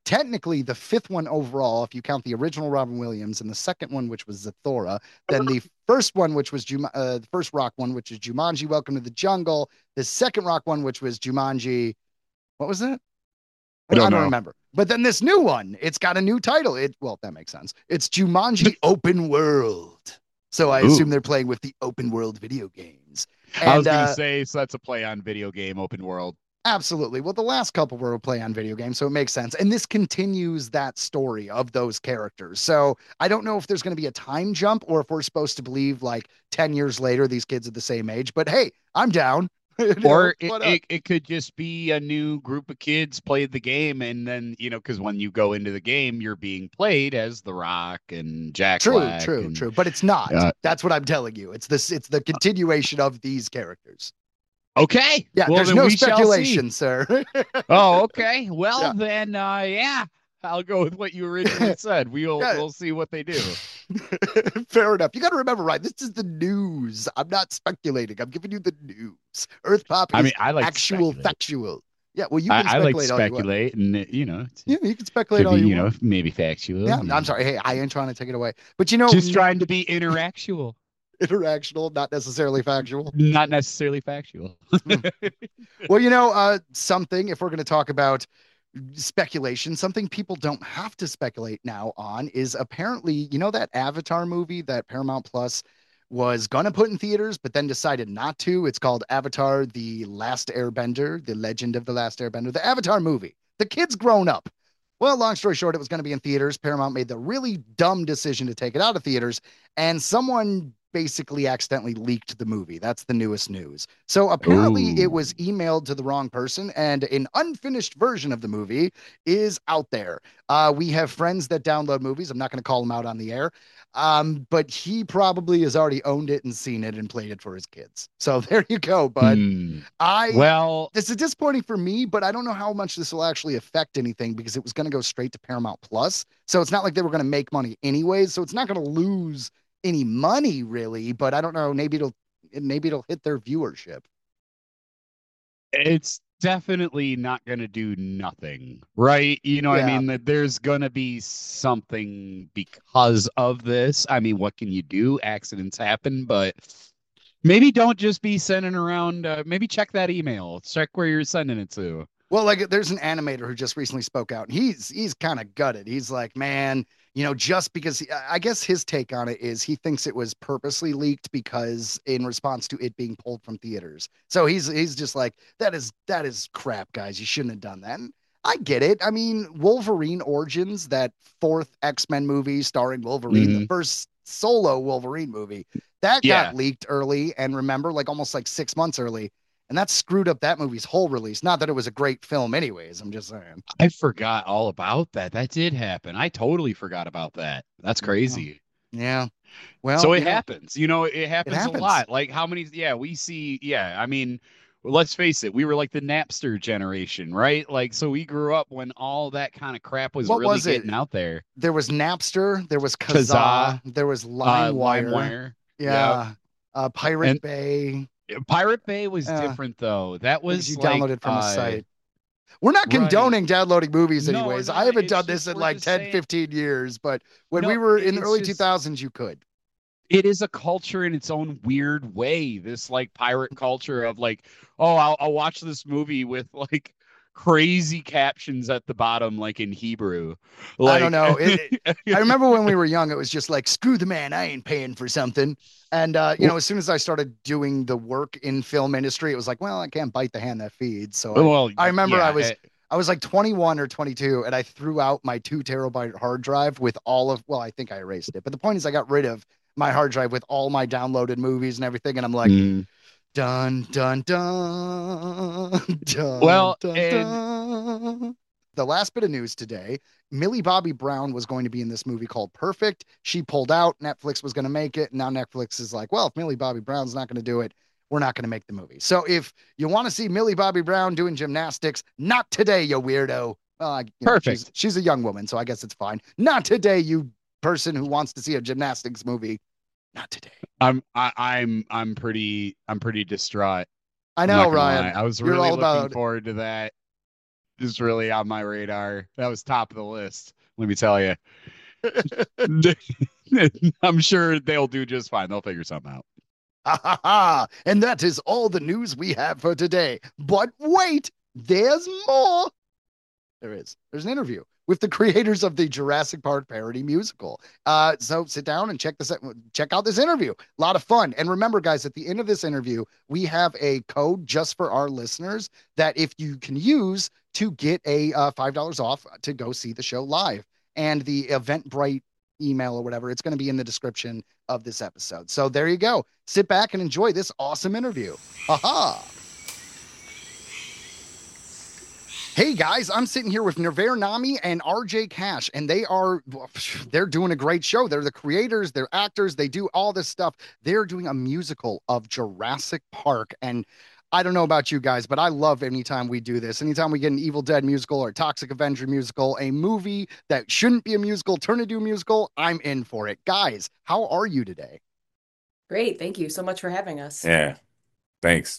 technically the fifth one overall, if you count the original Robin Williams, and the second one, which was Zathura, then the first one, which was the first rock one, which is Jumanji: Welcome to the Jungle, the second rock one, which was Jumanji. What was that? I don't know. remember. But then this new one, it's got a new title. Well, that makes sense. It's Jumanji Open World. So I assume they're playing with the open world video games. And, I was going to say, so that's a play on video game open world. Absolutely. Well, the last couple were a play on video games, so it makes sense. And this continues that story of those characters. So I don't know if there's going to be a time jump or if we're supposed to believe like 10 years later, these kids are the same age. But hey, I'm down. Or it could just be a new group of kids played the game, and then because when you go into the game, you're being played as The Rock and Jack Black. True. But it's not. That's what I'm telling you. It's the continuation of these characters. Okay. Yeah, well, there's no speculation, sir. Oh, okay. Well, then, yeah. I'll go with what you originally said. We'll see what they do. Fair enough. You got to remember, right? This is the news. I'm not speculating. I'm giving you the news. Earth Pop is I like actual, factual. Yeah, well, you can I speculate. Like speculate, and yeah, you can speculate all you want. Maybe factual. Yeah, I'm sorry. Hey, I ain't trying to take it away, but just trying to be interactual. Interactional, not necessarily factual. Not necessarily factual. Well, something, if we're going to talk about speculation, something people don't have to speculate now on is apparently, that Avatar movie that Paramount Plus was going to put in theaters, but then decided not to. It's called Avatar: The Last Airbender, The Legend of the Last Airbender, the Avatar movie. The kid's grown up. Well, long story short, it was going to be in theaters. Paramount made the really dumb decision to take it out of theaters, and someone basically accidentally leaked the movie. That's the newest news. So apparently it was emailed to the wrong person, and an unfinished version of the movie is out there. We have friends that download movies. I'm not going to call them out on the air. But he probably has already owned it and seen it and played it for his kids. So there you go, bud. This is disappointing for me, but I don't know how much this will actually affect anything because it was going to go straight to Paramount Plus. So it's not like they were going to make money anyways. So it's not going to lose any money really, but I don't know. Maybe it'll hit their viewership. It's definitely not going to do nothing, right? I mean, that there's going to be something because of this. I mean, what can you do? Accidents happen, but maybe don't just be sending around. Maybe check that email. Check where you're sending it to. Well, like there's an animator who just recently spoke out, and he's kind of gutted. He's like, man, just because I guess his take on it is he thinks it was purposely leaked because in response to it being pulled from theaters. So he's just like, that is crap, guys. You shouldn't have done that. And I get it. I mean, Wolverine Origins, that fourth X-Men movie starring Wolverine, the first solo Wolverine movie, that got leaked early, and remember, like almost like 6 months early. And that screwed up that movie's whole release. Not that it was a great film anyways. I'm just saying. I forgot all about that. That did happen. I totally forgot about that. That's crazy. Yeah. Well, so it happens. It happens a lot. Like how many, we see, I mean, let's face it, we were like the Napster generation, right? Like, so we grew up when all that kind of crap was getting out there. There was Napster, there was Kazaa, there was LimeWire. Yeah. Pirate Bay. Pirate Bay was different though. That was you downloaded from a site. We're not condoning downloading movies anyways. I haven't done this in like 10, 15 years, but when we were in the early 2000s, you could. It is a culture in its own weird way. This like pirate culture of like, oh, I'll watch this movie with like crazy captions at the bottom, like in Hebrew. Like, I don't know. I remember when we were young, it was just like, screw the man, I ain't paying for something. And, as soon as I started doing the work in film industry, it was like, well, I can't bite the hand that feeds. So I remember I was like 21 or 22, and I threw out my 2 terabyte hard drive with I think I erased it. But the point is I got rid of my hard drive with all my downloaded movies and everything. And I'm like, dun, dun, dun, dun. Well, dun. The last bit of news today, Millie Bobby Brown was going to be in this movie called Perfect. She pulled out. Netflix was going to make it. And now Netflix is like, well, if Millie Bobby Brown's not going to do it, we're not going to make the movie. So if you want to see Millie Bobby Brown doing gymnastics, not today, you weirdo. Perfect. She's a young woman, so I guess it's fine. Not today, you person who wants to see a gymnastics movie. Not today. I'm pretty distraught. I know, Ryan. I was really looking forward to that. just really on my radar. That was top of the list. Let me tell you. I'm sure they'll do just fine. They'll figure something out. Ha ha ha! And that is all the news we have for today. But wait, there's more. There is. There's an interview with the creators of the Jurassic Park parody musical. So sit down and check out this interview. A lot of fun. And remember, guys, at the end of this interview, we have a code just for our listeners that if you can use to get a $5 off to go see the show live. And the Eventbrite email or whatever, it's going to be in the description of this episode. So there you go. Sit back and enjoy this awesome interview. Aha! Hey guys, I'm sitting here with Nevere Nami and RJ Cash, and they're doing a great show. They're the creators, they're actors, they do all this stuff. They're doing a musical of Jurassic Park. And I don't know about you guys, but I love anytime we do this. Anytime we get an Evil Dead musical or Toxic Avenger musical, a movie that shouldn't be a musical, turn into a musical, I'm in for it. Guys, how are you today? Great. Thank you so much for having us. Yeah. Thanks.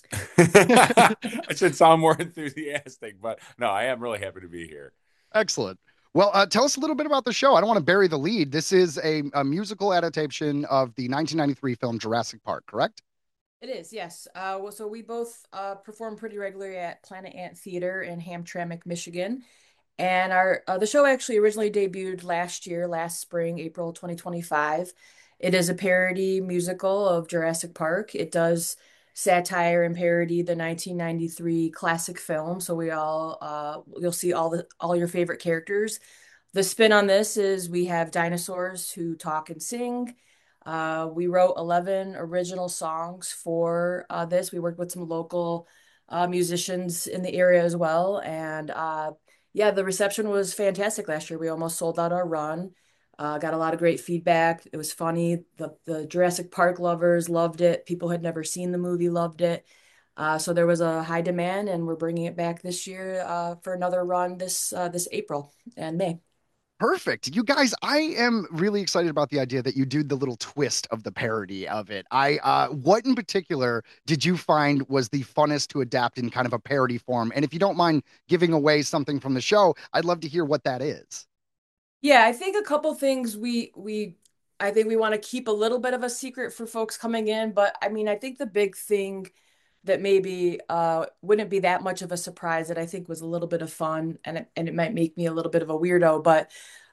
I should sound more enthusiastic, but no, I am really happy to be here. Excellent. Well, tell us a little bit about the show. I don't want to bury the lead. This is a musical adaptation of the 1993 film Jurassic Park, correct? It is, yes. So we both perform pretty regularly at Planet Ant Theater in Hamtramck, Michigan. And our the show actually originally debuted last spring, April 2025. It is a parody musical of Jurassic Park. It does satire and parody the 1993 classic film. So you'll see all your favorite characters. The spin on this is we have dinosaurs who talk and sing. We wrote 11 original songs for this. We worked with some local musicians in the area as well. And yeah, the reception was fantastic last year. We almost sold out our run. Got a lot of great feedback. It was funny. The Jurassic Park lovers loved it. People had never seen the movie, loved it. So there was a high demand, and we're bringing it back this year for another run this April and May. Perfect. You guys, I am really excited about the idea that you do the little twist of the parody of it. What in particular did you find was the funnest to adapt in kind of a parody form? And if you don't mind giving away something from the show, I'd love to hear what that is. Yeah, I think a couple things I think we want to keep a little bit of a secret for folks coming in, but I mean, I think the big thing that maybe wouldn't be that much of a surprise that I think was a little bit of fun and it might make me a little bit of a weirdo, but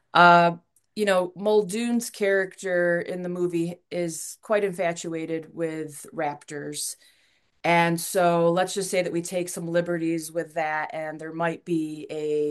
Muldoon's character in the movie is quite infatuated with raptors. And so let's just say that we take some liberties with that, and there might be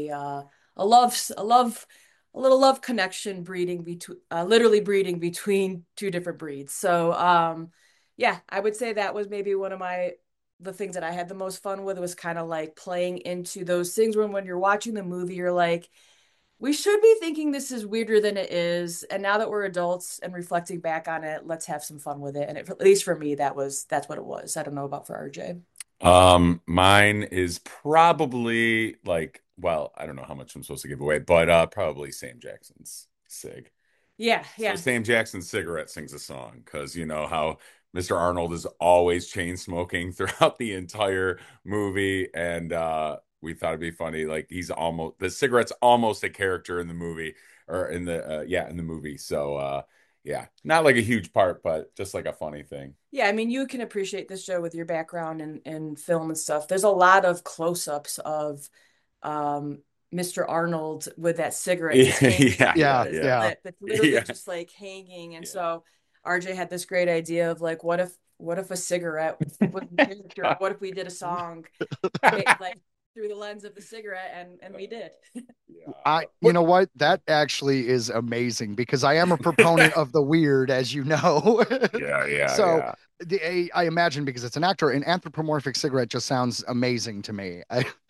a little love connection breeding between, literally breeding between two different breeds. So, yeah, I would say that was maybe one of the things that I had the most fun with was kind of like playing into those things when you're watching the movie, you're like, we should be thinking this is weirder than it is. And now that we're adults and reflecting back on it, let's have some fun with it. And at least for me, that's what it was. I don't know about for RJ. Mine is probably like, well, I don't know how much I'm supposed to give away, but probably Sam Jackson's Sig. Yeah, So yeah. Sam Jackson's Cigarette sings a song because you know how Mr. Arnold is always chain smoking throughout the entire movie, and we thought it'd be funny. Like the cigarette's almost a character in the movie, or in the movie. So yeah, not like a huge part, but just like a funny thing. Yeah, I mean, you can appreciate this show with your background in film and stuff. There's a lot of close-ups of Mr. Arnold with that cigarette just hanging Yeah, Yeah, his yeah. lip. It's literally Yeah. just like hanging. And Yeah. so RJ had this great idea of like, what if a cigarette was a character? What if we did a song like through the lens of the cigarette, and we did. You know what? That actually is amazing because I am a proponent of the weird, as you know. Yeah. So I imagine because it's an actor, an anthropomorphic cigarette just sounds amazing to me.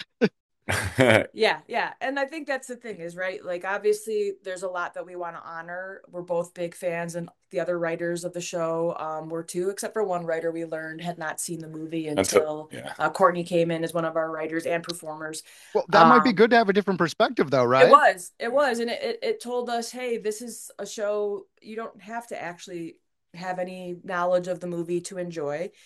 Yeah. And I think that's the thing is, right? Like, obviously, there's a lot that we want to honor. We're both big fans, and the other writers of the show were too, except for one writer we learned had not seen the movie until Courtney came in as one of our writers and performers. Well, that might be good to have a different perspective, though, right? It was. And it told us, hey, this is a show you don't have to actually have any knowledge of the movie to enjoy.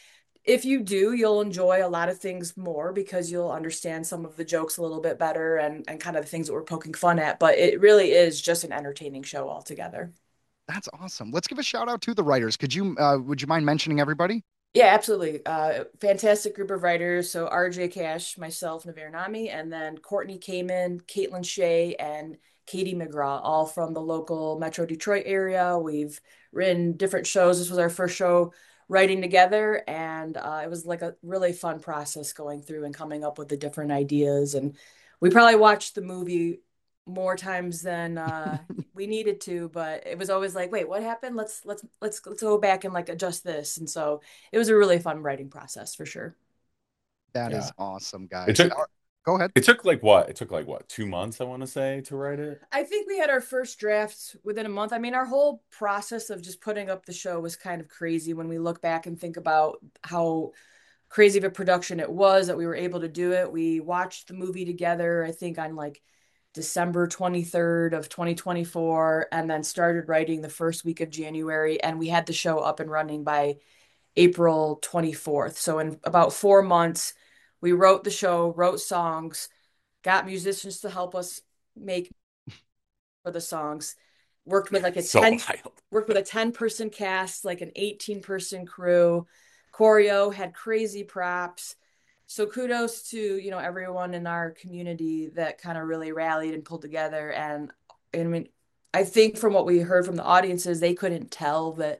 If you do, you'll enjoy a lot of things more because you'll understand some of the jokes a little bit better and kind of the things that we're poking fun at. But it really is just an entertaining show altogether. That's awesome. Let's give a shout out to the writers. Would you mind mentioning everybody? Yeah, absolutely. Fantastic group of writers. So RJ Cash, myself, Navar Nami, and then Courtney Kamen, Caitlin Shea, and Katie McGraw, all from the local Metro Detroit area. We've written different shows. This was our first show writing together, and it was like a really fun process going through and coming up with the different ideas. And we probably watched the movie more times than we needed to, but it was always like, wait, what happened? Let's go back and like adjust this. And so it was a really fun writing process for sure. That Yeah. is awesome, It guys. took Go ahead. it took like what? It took like what, 2 months, I want to say, to write it. I think we had our first draft within a month. I mean, our whole process of just putting up the show was kind of crazy when we look back and think about how crazy of a production it was that we were able to do it. We watched the movie together, I think on like December 23rd of 2024, and then started writing the first week of January, and we had the show up and running by April 24th. So in about 4 months, we wrote the show, wrote songs, got musicians to help us make for the songs, worked with like a So 10 wild. worked with a 10-person cast, like an 18-person crew. Choreo had crazy props. So kudos to, everyone in our community that kind of really rallied and pulled together. And I mean, I think from what we heard from the audiences, they couldn't tell that,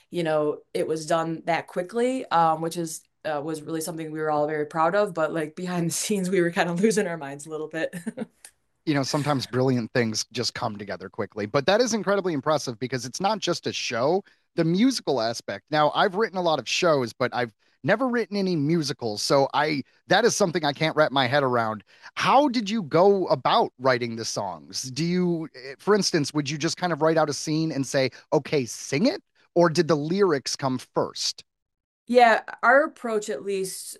it was done that quickly, which is was really something we were all very proud of. But like behind the scenes, we were kind of losing our minds a little bit. Sometimes brilliant things just come together quickly, but that is incredibly impressive because it's not just a show, the musical aspect. Now, I've written a lot of shows, but I've never written any musicals. So that is something I can't wrap my head around. How did you go about writing the songs? For instance, would you just kind of write out a scene and say, okay, sing it? Or did the lyrics come first? Yeah, our approach at least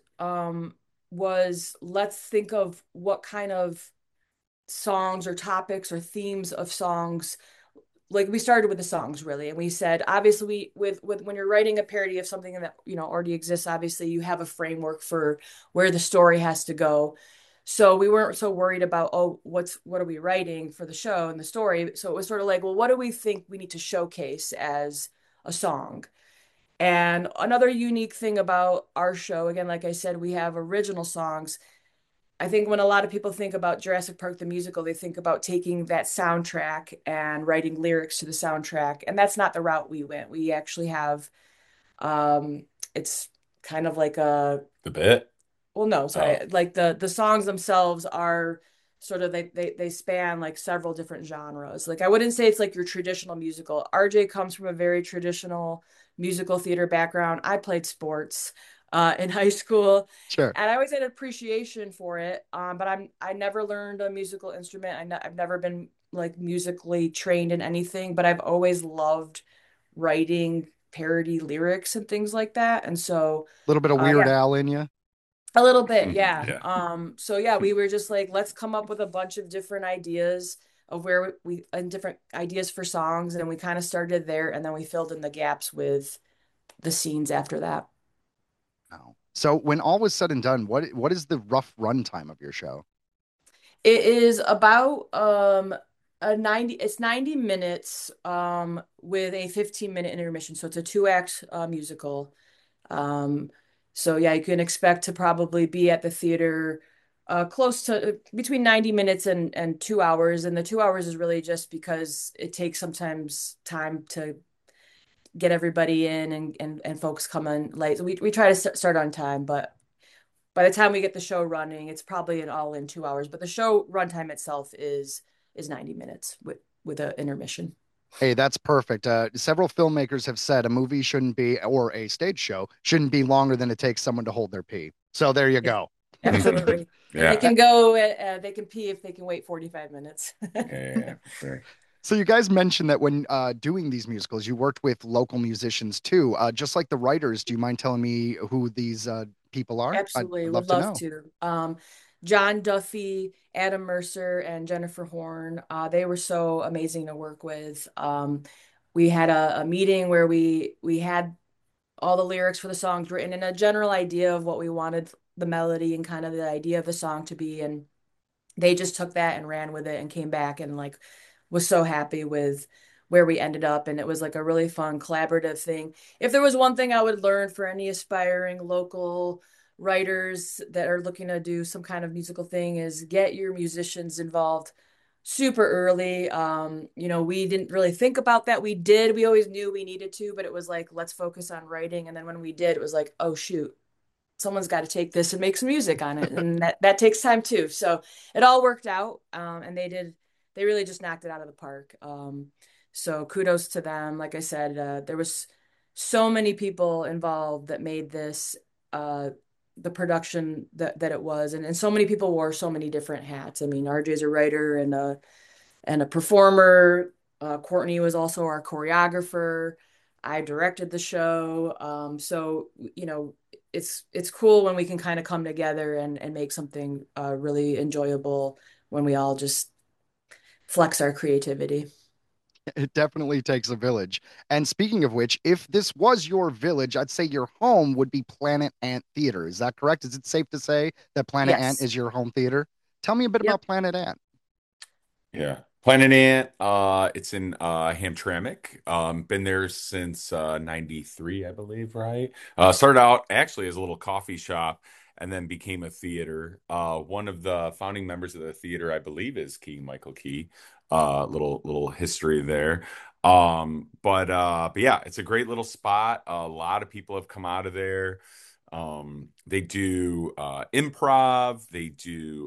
was let's think of what kind of songs or topics or themes of songs. Like we started with the songs really, and we said obviously with when you're writing a parody of something that already exists, obviously you have a framework for where the story has to go. So we weren't so worried about, oh, what are we writing for the show and the story. So it was sort of like, well, what do we think we need to showcase as a song? And another unique thing about our show, again, like I said, we have original songs. I think when a lot of people think about Jurassic Park the musical, they think about taking that soundtrack and writing lyrics to the soundtrack, and that's not the route we went. We actually have it's kind of like a The bit. well, no, Oh, sorry. Like the songs themselves are sort of they span like several different genres. Like I wouldn't say it's like your traditional musical. RJ comes from a very traditional musical theater background. I played sports in high school, Sure. and I always had appreciation for it. But I never learned a musical instrument. I've never been like musically trained in anything, but I've always loved writing parody lyrics and things like that. And so, A little bit of Weird yeah. Al in you. A little bit, yeah. yeah. So yeah, we were just like, let's come up with a bunch of different ideas of where we and different ideas for songs, and we kind of started there, and then we filled in the gaps with the scenes after that. Oh. So when all was said and done, what is the rough runtime of your show? It is about it's 90 minutes with a 15-minute intermission. So it's a two-act musical. Um, so yeah, you can expect to probably be at the theater close to between 90 minutes and 2 hours. And the 2 hours is really just because it takes sometimes time to get everybody in and folks come in late. So we try to start on time, but by the time we get the show running, it's probably an all in 2 hours. But the show runtime itself is 90 minutes with an intermission. Hey, that's perfect. Several filmmakers have said a movie shouldn't be, or a stage show shouldn't be longer than it takes someone to hold their pee. So there you go. Absolutely. They Yeah. can go, they can pee if they can wait 45 minutes. Yeah, for sure. So you guys mentioned that when doing these musicals, you worked with local musicians too. Just like the writers, do you mind telling me who these people are? Absolutely. I'd Would love to love know. to. John Duffy, Adam Mercer, and Jennifer Horn, they were so amazing to work with. We had a meeting where we had all the lyrics for the songs written and a general idea of what we wanted the melody and kind of the idea of the song to be. And they just took that and ran with it and came back and like was so happy with where we ended up. And it was like a really fun collaborative thing. If there was one thing I would learn for any aspiring local writers that are looking to do some kind of musical thing is get your musicians involved super early. We didn't really think about that. We did. We always knew we needed to, but it was like, let's focus on writing. And then when we did, it was like, oh shoot, someone's got to take this and make some music on it. And that takes time too. So it all worked out. And they really just knocked it out of the park. So kudos to them. Like I said, there was so many people involved that made this, the production that it was. And so many people wore so many different hats. I mean, RJ's a writer and a performer. Courtney was also our choreographer. I directed the show. So, it's cool when we can kind of come together and make something really enjoyable when we all just flex our creativity. It definitely takes a village. And speaking of which, if this was your village, I'd say your home would be Planet Ant Theater. Is that correct? Is it safe to say that Planet Ant Yes. is your home theater? Tell me a bit Yep. about Planet Ant. Yeah. Planet Ant, it's in Hamtramck. Been there since 93, I believe, right? Started out actually as a little coffee shop and then became a theater. One of the founding members of the theater, I believe, is Key Michael Key. Little history there. But yeah, it's a great little spot. A lot of people have come out of there. They do improv, they do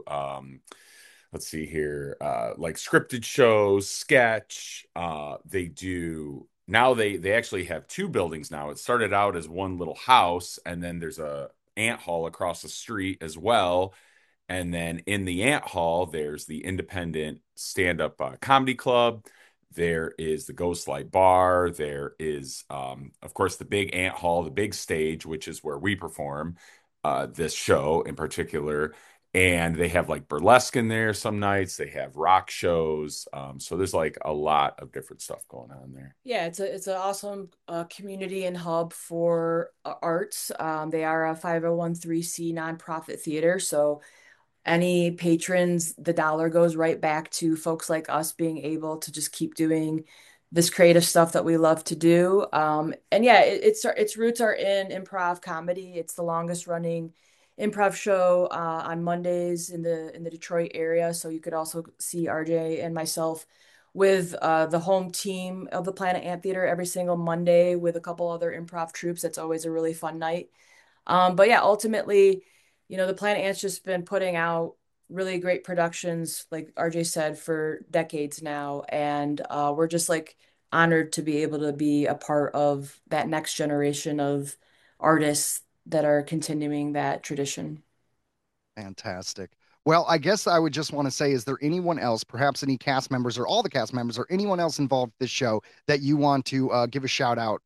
let's see here, like scripted shows, sketch. They do now. They actually have two buildings now. It started out as one little house, and then there's a ant hall across the street as well. And then in the ant hall, there's the independent stand-up comedy club. There is the Ghost Light Bar. There is, of course, the big ant hall, the big stage, which is where we perform this show in particular. And they have like burlesque in there some nights. They have rock shows. So there's like a lot of different stuff going on there. Yeah, it's an awesome community and hub for arts. They are a 501(c) nonprofit theater, so any patrons, the dollar goes right back to folks like us being able to just keep doing this creative stuff that we love to do. And yeah, its roots are in improv comedy. It's the longest running improv show on Mondays in the Detroit area. So you could also see RJ and myself with the home team of the Planet Ant Theater every single Monday with a couple other improv troops. That's always a really fun night. But yeah, ultimately, the Planet Ant's just been putting out really great productions, like RJ said, for decades now. And we're just like honored to be able to be a part of that next generation of artists that are continuing that tradition. Fantastic. Well, I guess I would just want to say, is there anyone else, perhaps any cast members or all the cast members or anyone else involved with this show that you want to give a shout out?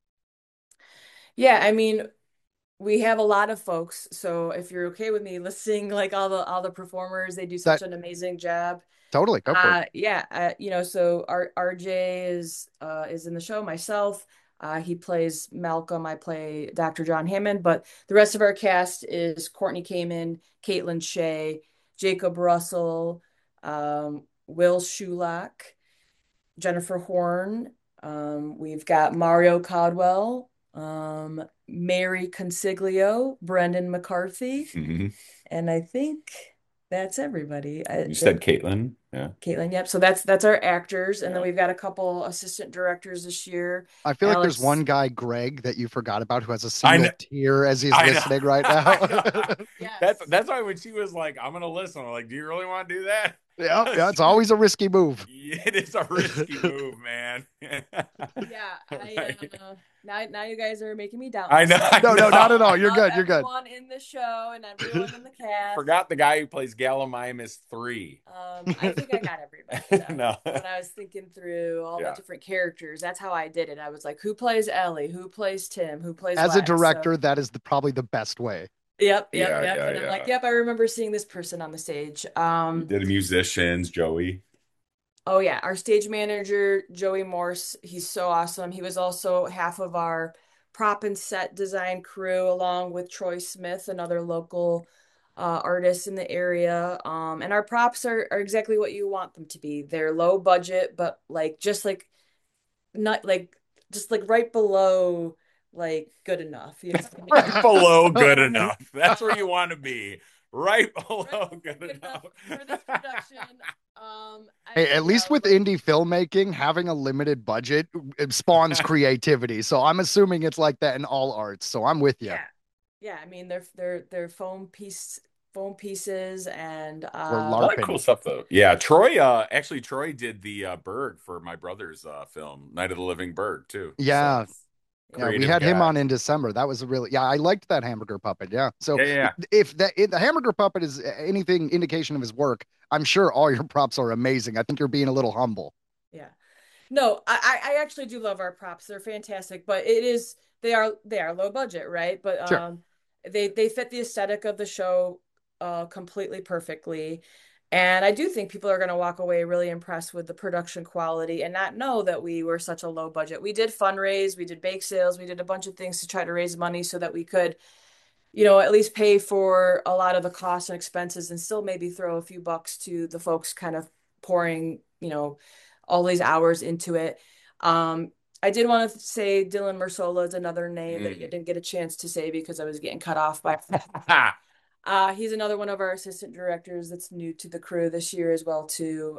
Yeah, I mean, we have a lot of folks. So if you're okay with me listing like all the performers, they do such That an amazing job. totally go for it. Yeah, so RJ is in the show, myself. He plays Malcolm. I play Dr. John Hammond, but the rest of our cast is Courtney Kamen, Caitlin Shea, Jacob Russell, Will Shulock, Jennifer Horn. We've got Mario Caldwell, Mary Consiglio, Brendan McCarthy, Mhm. and I think that's everybody. You said Caitlin. Yeah. Caitlin, yep. So that's our actors, and then we've got a couple assistant directors this year. I feel like there's Alex, one guy, Greg, that you forgot about who has a I single know. tear as he's I know. listening right I know. now. yes, That's why when she was like, "I'm gonna listen," I'm like, "Do you really want to do that?" Yeah, it's always a risky move. It is a risky move, man. yeah. Now you guys are making me doubt I know. myself. I No, no, know. not at all. I You're love good. You're good. everyone in the show and everyone in the cast. Forgot the guy who plays Gallimimus 3. I think I got everybody though. No. When I was thinking through all the Yeah. different characters, that's how I did it. I was like, who plays Ellie? Who plays Tim? Who plays As a Lex? So, director, that is probably the best way. yep. Yeah, And yeah, I'm like, yeah. yep, I remember seeing this person on the stage. You did musicians, Joey. Oh yeah, our stage manager, Joey Morse, he's so awesome. He was also half of our prop and set design crew, along with Troy Smith, another local artist in the area. And our props are exactly what you want them to be. They're low budget, but like just like not like just like right below like good enough. You know what I mean? Right below good enough. That's where you want to be. Right below Right, good good enough enough. for this production. Hey, at Yeah, least with indie filmmaking, having a limited budget it spawns creativity. So I'm assuming it's like that in all arts. So I'm with you. yeah, yeah. I mean, they're foam pieces, and We're I like LARPing. cool stuff though. Yeah, Troy. Actually, Troy did the Berg for my brother's film, Night of the Living Bird, too. So Yeah. yes, Yeah, we creative had him guy. on in December. That was a really, yeah, I liked that hamburger puppet. Yeah. So Yeah, yeah, yeah. if the hamburger puppet is anything indication of his work, I'm sure all your props are amazing. I think you're being a little humble. yeah. No, I actually do love our props. They're fantastic, but it is they are low budget, right? But Sure. they fit the aesthetic of the show completely perfectly. And I do think people are going to walk away really impressed with the production quality and not know that we were such a low budget. We did fundraise, we did bake sales, we did a bunch of things to try to raise money so that we could, at least pay for a lot of the costs and expenses and still maybe throw a few bucks to the folks kind of pouring, all these hours into it. Um, I did want to say Dylan Mersola is another name that I Mm. didn't get a chance to say because I was getting cut off by. He's another one of our assistant directors that's new to the crew this year as well too.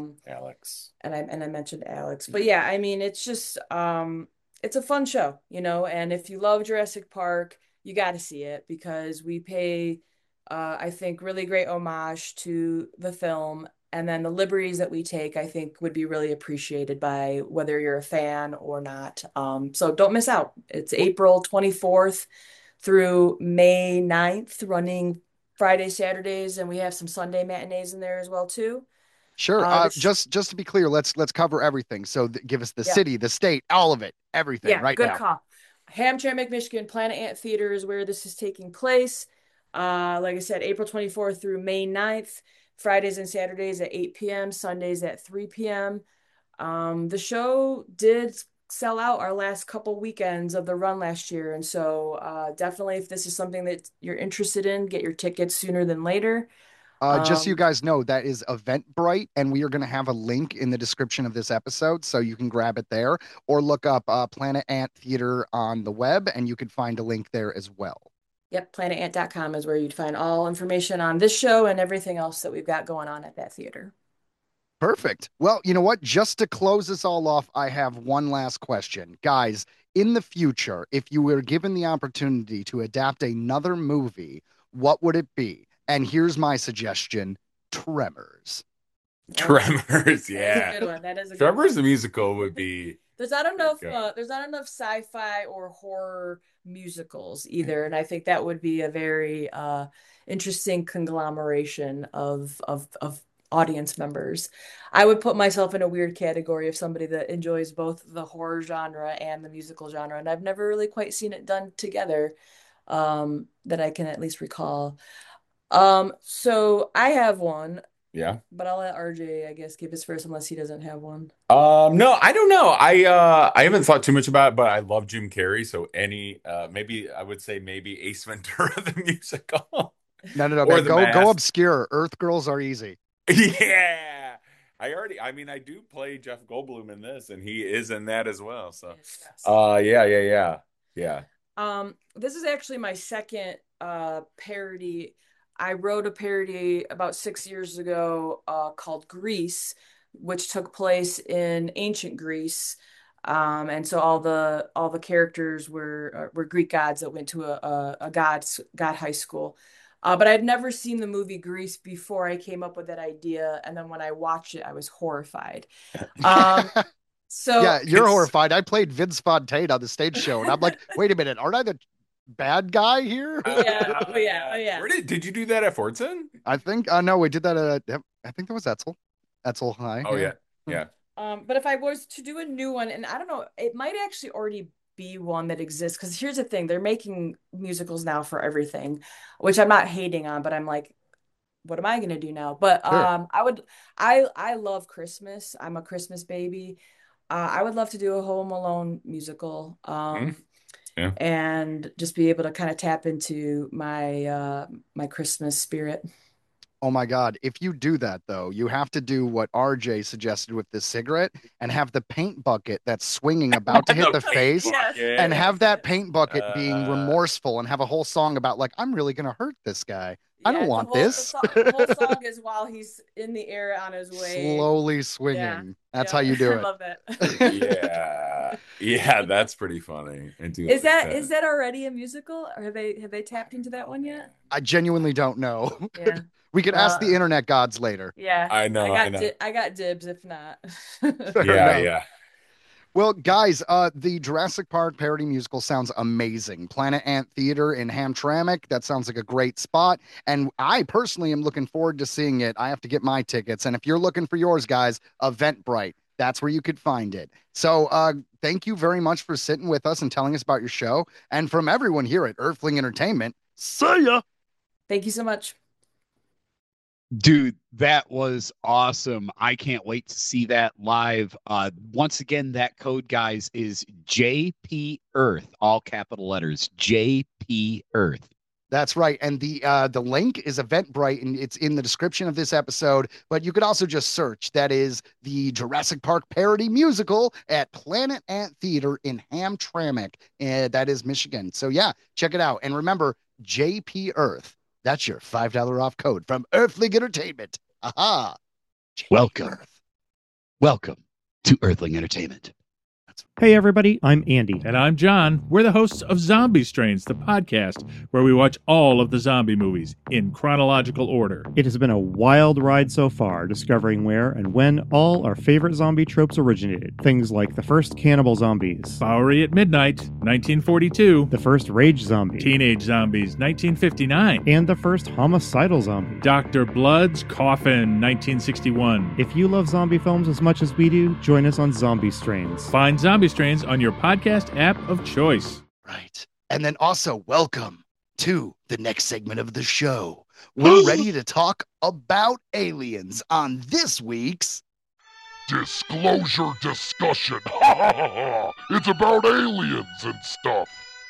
Alex. And I mentioned Alex, but yeah, I mean it's just it's a fun show, and if you love Jurassic Park, you got to see it because we pay I think really great homage to the film, and then the liberties that we take I think would be really appreciated by whether you're a fan or not. So don't miss out. It's April 24th through May 9th, running Friday, Saturdays, and we have some Sunday matinees in there as well too. Sure. This Just to be clear, let's cover everything. So give us the Yeah. city, the state, all of it, everything Yeah, right good now. call. Hamtramck, Michigan, Planet Ant Theater is where this is taking place. Like I said, April 24th through May 9th, Fridays and Saturdays at 8 p.m., Sundays at 3 p.m. The show did sell out our last couple weekends of the run last year. And so definitely, if this is something that you're interested in, get your tickets sooner than later. Just so you Um, guys know, that is Eventbrite, and we are going to have a link in the description of this episode, so you can grab it there, or look up Planet Ant Theater on the web, and you can find a link there as well. yep, planetant.com is where you'd find all information on this show and everything else that we've got going on at that theater. Perfect. Well, you know what? Just to close this all off, I have one last question. Guys, in the future, if you were given the opportunity to adapt another movie, what would it be? And here's my suggestion: Tremors. Tremors, That is a yeah. good one. That is a good Tremors the one. musical would be There's not pretty enough good. there's not enough sci-fi or horror musicals either, and I think that would be a very interesting conglomeration of audience members. I would put myself in a weird category of somebody that enjoys both the horror genre and the musical genre, and I've never really quite seen it done together that I can at least recall. So I have one, Yeah. but I'll let RJ, I guess, give his first unless he doesn't have one. No, I don't know. I haven't thought too much about it, but I love Jim Carrey, so any maybe I would say maybe Ace Ventura the musical No, or man. The Go Mask. obscure. Earth Girls are easy. Yeah. I mean I do play Jeff Goldblum in this and he is in that as well. So Yes. yeah. Yeah. This is actually my second parody. I wrote a parody about 6 years ago called Greece, which took place in ancient Greece. And so all the characters were Greek gods that went to a god high school. But I'd never seen the movie Grease before I came up with that idea, and then when I watched it, I was horrified. Um, Yeah, so you're It's horrified. I played Vince Fontaine on the stage show, and I'm like, wait a minute, aren't I the bad guy here? yeah, oh yeah, oh yeah. Where did you do that at Fordson? I think, no, we did that at, yep, I think that was Etzel. Etzel High. Oh Yeah. yeah. Yeah. But if I was to do a new one, and I don't know, it might actually already be one that exists. Because here's the thing, they're making musicals now for everything, which I'm not hating on, but I'm like, what am I gonna do now? But Sure. I love Christmas. I'm a Christmas baby. I would love to do a Home Alone musical. Hmm? Yeah. and just be able to kind of tap into my my Christmas spirit. Oh my God. If you do that, though, you have to do what RJ suggested with the cigarette and have the paint bucket that's swinging about to hit the face and have that paint bucket being remorseful and have a whole song about, like, I'm really going to hurt this guy. I don't want this. The whole song is while he's in the air on his way. Slowly swinging. Yeah. That's Yeah. how you do I it. love that. Yeah. Yeah, that's pretty funny. I do Is like that already a musical, or have they tapped into that one yet? I genuinely don't know. Yeah. We could ask the internet gods later. Yeah. I know. I got dibs if not. Fair Yeah, enough. yeah. Well, guys, the Jurassic Park parody musical sounds amazing. Planet Ant Theater in Hamtramck, that sounds like a great spot. And I personally am looking forward to seeing it. I have to get my tickets. And if you're looking for yours, guys, Eventbrite, that's where you could find it. So thank you very much for sitting with us and telling us about your show. And from everyone here at Earthling Entertainment, see ya. Thank you so much. Dude, that was awesome. I can't wait to see that live. Once again, that code, guys, is JP Earth, all capital letters, JP Earth. That's right. And the link is Eventbrite, and it's in the description of this episode. But you could also just search. That is the Jurassic Park parody musical at Planet Ant Theater in Hamtramck. That is Michigan. So yeah, check it out. And remember, JP Earth. That's your $5 off code from Earthling Entertainment. Aha. Welcome. Earth. Welcome to Earthling Entertainment. Hey everybody, I'm Andy. And I'm John. We're the hosts of Zombie Strains, the podcast where we watch all of the zombie movies in chronological order. It has been a wild ride so far, discovering where and when all our favorite zombie tropes originated. Things like the first cannibal zombies, Bowery at Midnight, 1942. the first rage zombie, Teenage Zombies, 1959. and the first homicidal zombie. Dr. Blood's Coffin, 1961. If you love zombie films as much as we do, join us on Zombie Strains. Find Zombie Strains on your podcast app of choice. Right. And then also welcome to the next segment of the show. We're ready to talk about aliens on this week's Disclosure discussion. Ha ha ha ha. It's about aliens and stuff.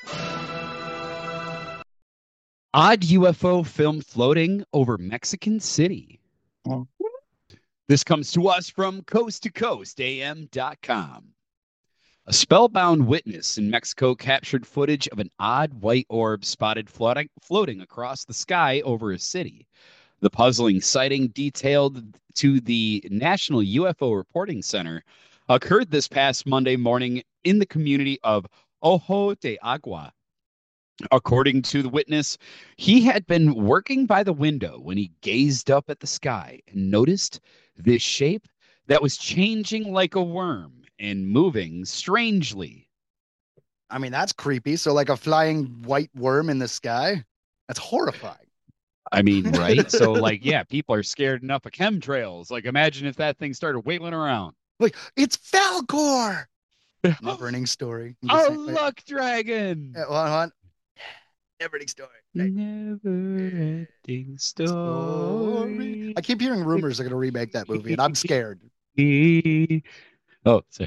Odd UFO film floating over Mexican City. This comes to us from coasttocoastam.com. A spellbound witness in Mexico captured footage of an odd white orb spotted floating across the sky over a city. The puzzling sighting, detailed to the National UFO Reporting Center, occurred this past Monday morning in the community of Ojo de Agua. According to the witness, he had been working by the window when he gazed up at the sky and noticed this shape that was changing like a worm and moving strangely. I mean, that's creepy. So like a flying white worm in the sky? That's horrifying. I mean, right? So like, yeah, people are scared enough of chemtrails. Like imagine if that thing started wiggling around. Like, it's Falcor. Never-ending story. A luck dragon. Yeah, hold on. Never-ending story. Right. Never-ending story. I keep hearing rumors they're going to remake that movie, and I'm scared. Oh, sorry.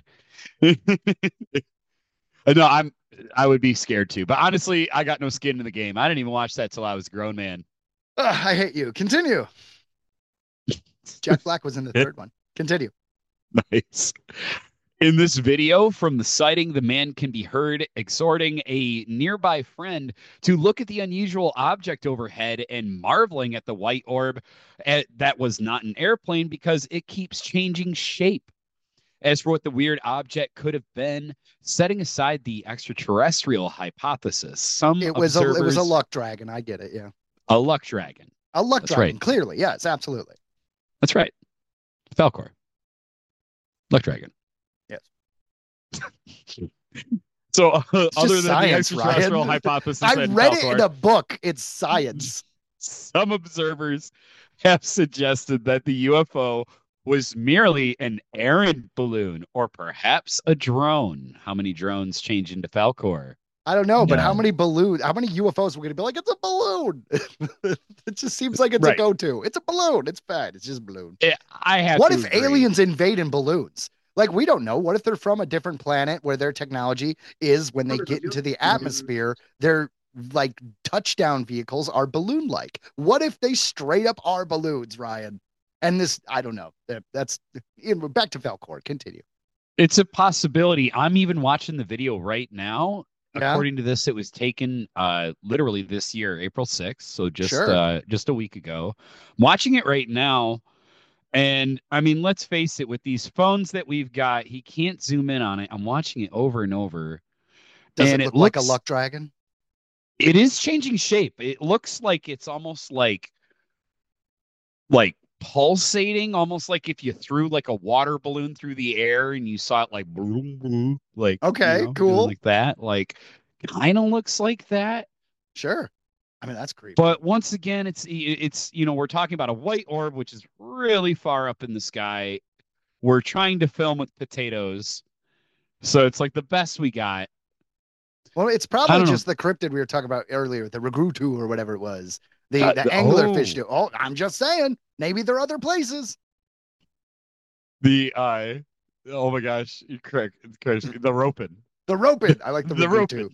No, I would be scared too. But honestly, I got no skin in the game. I didn't even watch that till I was a grown man. I hate you. Continue. Jack Black was in the third one. Continue. Nice. In this video from the sighting, the man can be heard exhorting a nearby friend to look at the unusual object overhead and marveling at the white orb that was not an airplane because it keeps changing shape. As for what the weird object could have been, setting aside the extraterrestrial hypothesis, it was a luck dragon. I get it. Yeah. A luck dragon. A luck That's dragon. right. Clearly. Yes, absolutely. That's right. Falcor. Luck dragon. Yes. So other than science, the extraterrestrial Ryan. hypothesis, I and read Falcor, it in a book. It's science. some observers have suggested that the UFO was merely an errand balloon or perhaps a drone. How many drones change into Falcor? I don't know, but No. how many UFOs we're going to be like, it's a balloon? It just seems like it's a Right. go-to. It's a balloon. It's fine. It's just a balloon. I have What to if agree. aliens invade in balloons? Like, we don't know. What if they're from a different planet where their technology is when they get into the atmosphere, their like touchdown vehicles are balloon like? What if they straight up are balloons, Ryan? And this, I don't know. That's back to Falcor. Continue. It's a possibility. I'm even watching the video right now. Yeah. According to this, it was taken literally this year, April 6th. So just a week ago. I'm watching it right now. And I mean, let's face it, with these phones that we've got, he can't zoom in on it. I'm watching it over and over. Does and it look like a luck dragon? It is changing shape. It looks like it's almost like pulsating, almost like if you threw like a water balloon through the air and you saw it like boom, boom, like okay, cool, like that. Like kind of looks like that. Sure. I mean, that's creepy. But once again, it's we're talking about a white orb, which is really far up in the sky. We're trying to film with potatoes, so it's like the best we got. Well, it's probably just the cryptid we were talking about earlier, the Ragrutu or whatever it was. The anglerfish do. Oh, I'm just saying, maybe there are other places. Oh my gosh, you're correct. The ropin. The ropin. I like the Ragrutu.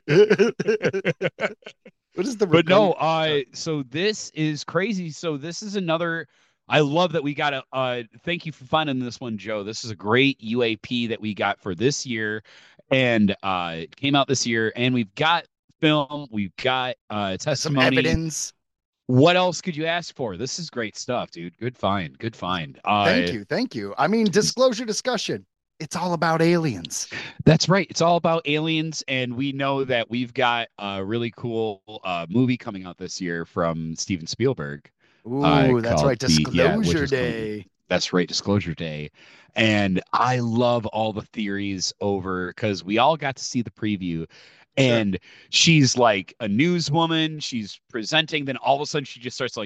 What is the? But no, so this is crazy. So this is another. I love that we got a. Thank you for finding this one, Joe. This is a great UAP that we got for this year, and it came out this year. And we've got film, we've got testimony, some evidence. What else could you ask for? This is great stuff, dude. Good find. Good find. Thank you. I mean, disclosure discussion. It's all about aliens. That's right. It's all about aliens. And we know that we've got a really cool movie coming out this year from Steven Spielberg. Ooh, that's right. Disclosure Day. That's right. Disclosure Day. And I love all the theories over because we all got to see the preview. And she's like a newswoman. She's presenting. Then all of a sudden she just starts like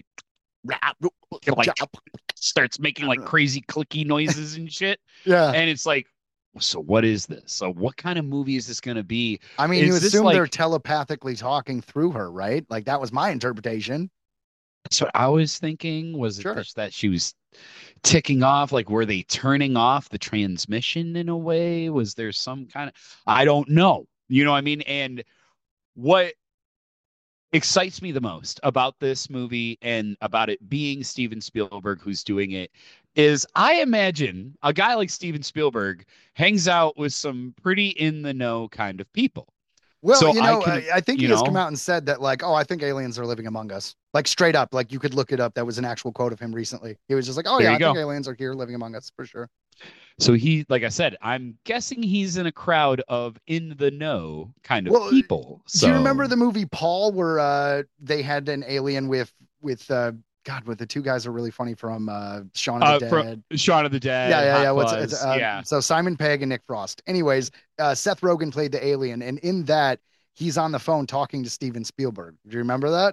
starts making like crazy clicky noises and shit. Yeah. And it's like, so what is this? So what kind of movie is this going to be? I mean, you assume they're telepathically talking through her, right? Like that was my interpretation. That's what I was thinking. Was it just that she was ticking off? Like, were they turning off the transmission in a way? Was there some kind of, I don't know. You know what I mean? And what excites me the most about this movie and about it being Steven Spielberg who's doing it is I imagine a guy like Steven Spielberg hangs out with some pretty in the know kind of people. Well, so I think he has come out and said that, like, oh, I think aliens are living among us. Like, straight up, like, you could look it up. That was an actual quote of him recently. He was just like, oh, yeah, I think aliens are here living among us for sure. So he, like I said, I'm guessing he's in a crowd of in the know kind of people. So, do you remember the movie Paul where they had an alien with the two guys are really funny from Shaun of the Dead. Shaun of the Dead. Yeah. So Simon Pegg and Nick Frost. Anyways, Seth Rogen played the alien, and in that he's on the phone talking to Steven Spielberg. Do you remember that?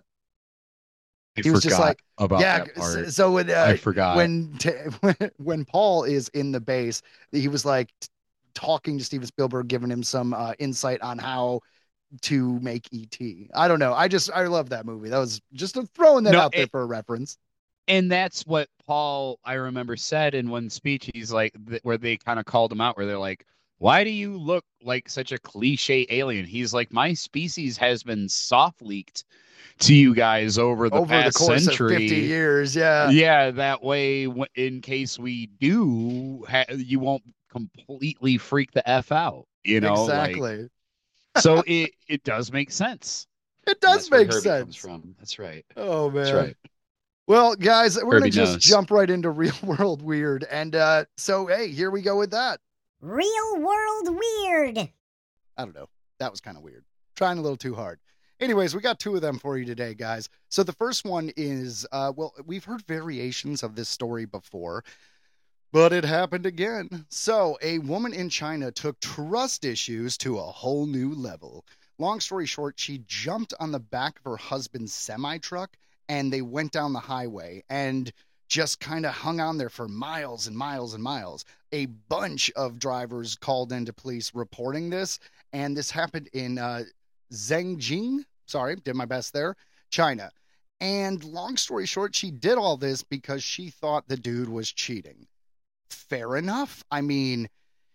He was just like about that part. So when I forgot when Paul is in the base, he was like talking to Steven Spielberg, giving him some insight on how to make E.T. I don't know. I love that movie. That was just throwing that out there for a reference. And that's what Paul, I remember, said in one speech. He's like, where they kind of called him out, where they're like, why do you look like such a cliche alien? He's like, my species has been soft leaked to you guys over the past course century. Of 50 years. Yeah. Yeah. That way, in case we do, you won't completely freak the F out, you know? Exactly. So it does make sense. It does make sense. Comes from. That's right. Oh, man. That's right. Well, guys, we're going to just jump right into Real World Weird. And so, hey, here we go with that. Real World Weird. I don't know. That was kind of weird. Trying a little too hard. Anyways, we got two of them for you today, guys. So the first one is, we've heard variations of this story before, but it happened again. So a woman in China took trust issues to a whole new level. Long story short, she jumped on the back of her husband's semi-truck and they went down the highway and just kind of hung on there for miles and miles and miles. A bunch of drivers called into police reporting this, and this happened in Zhengjing. Sorry, did my best there. China. And long story short, she did all this because she thought the dude was cheating. fair enough. I mean,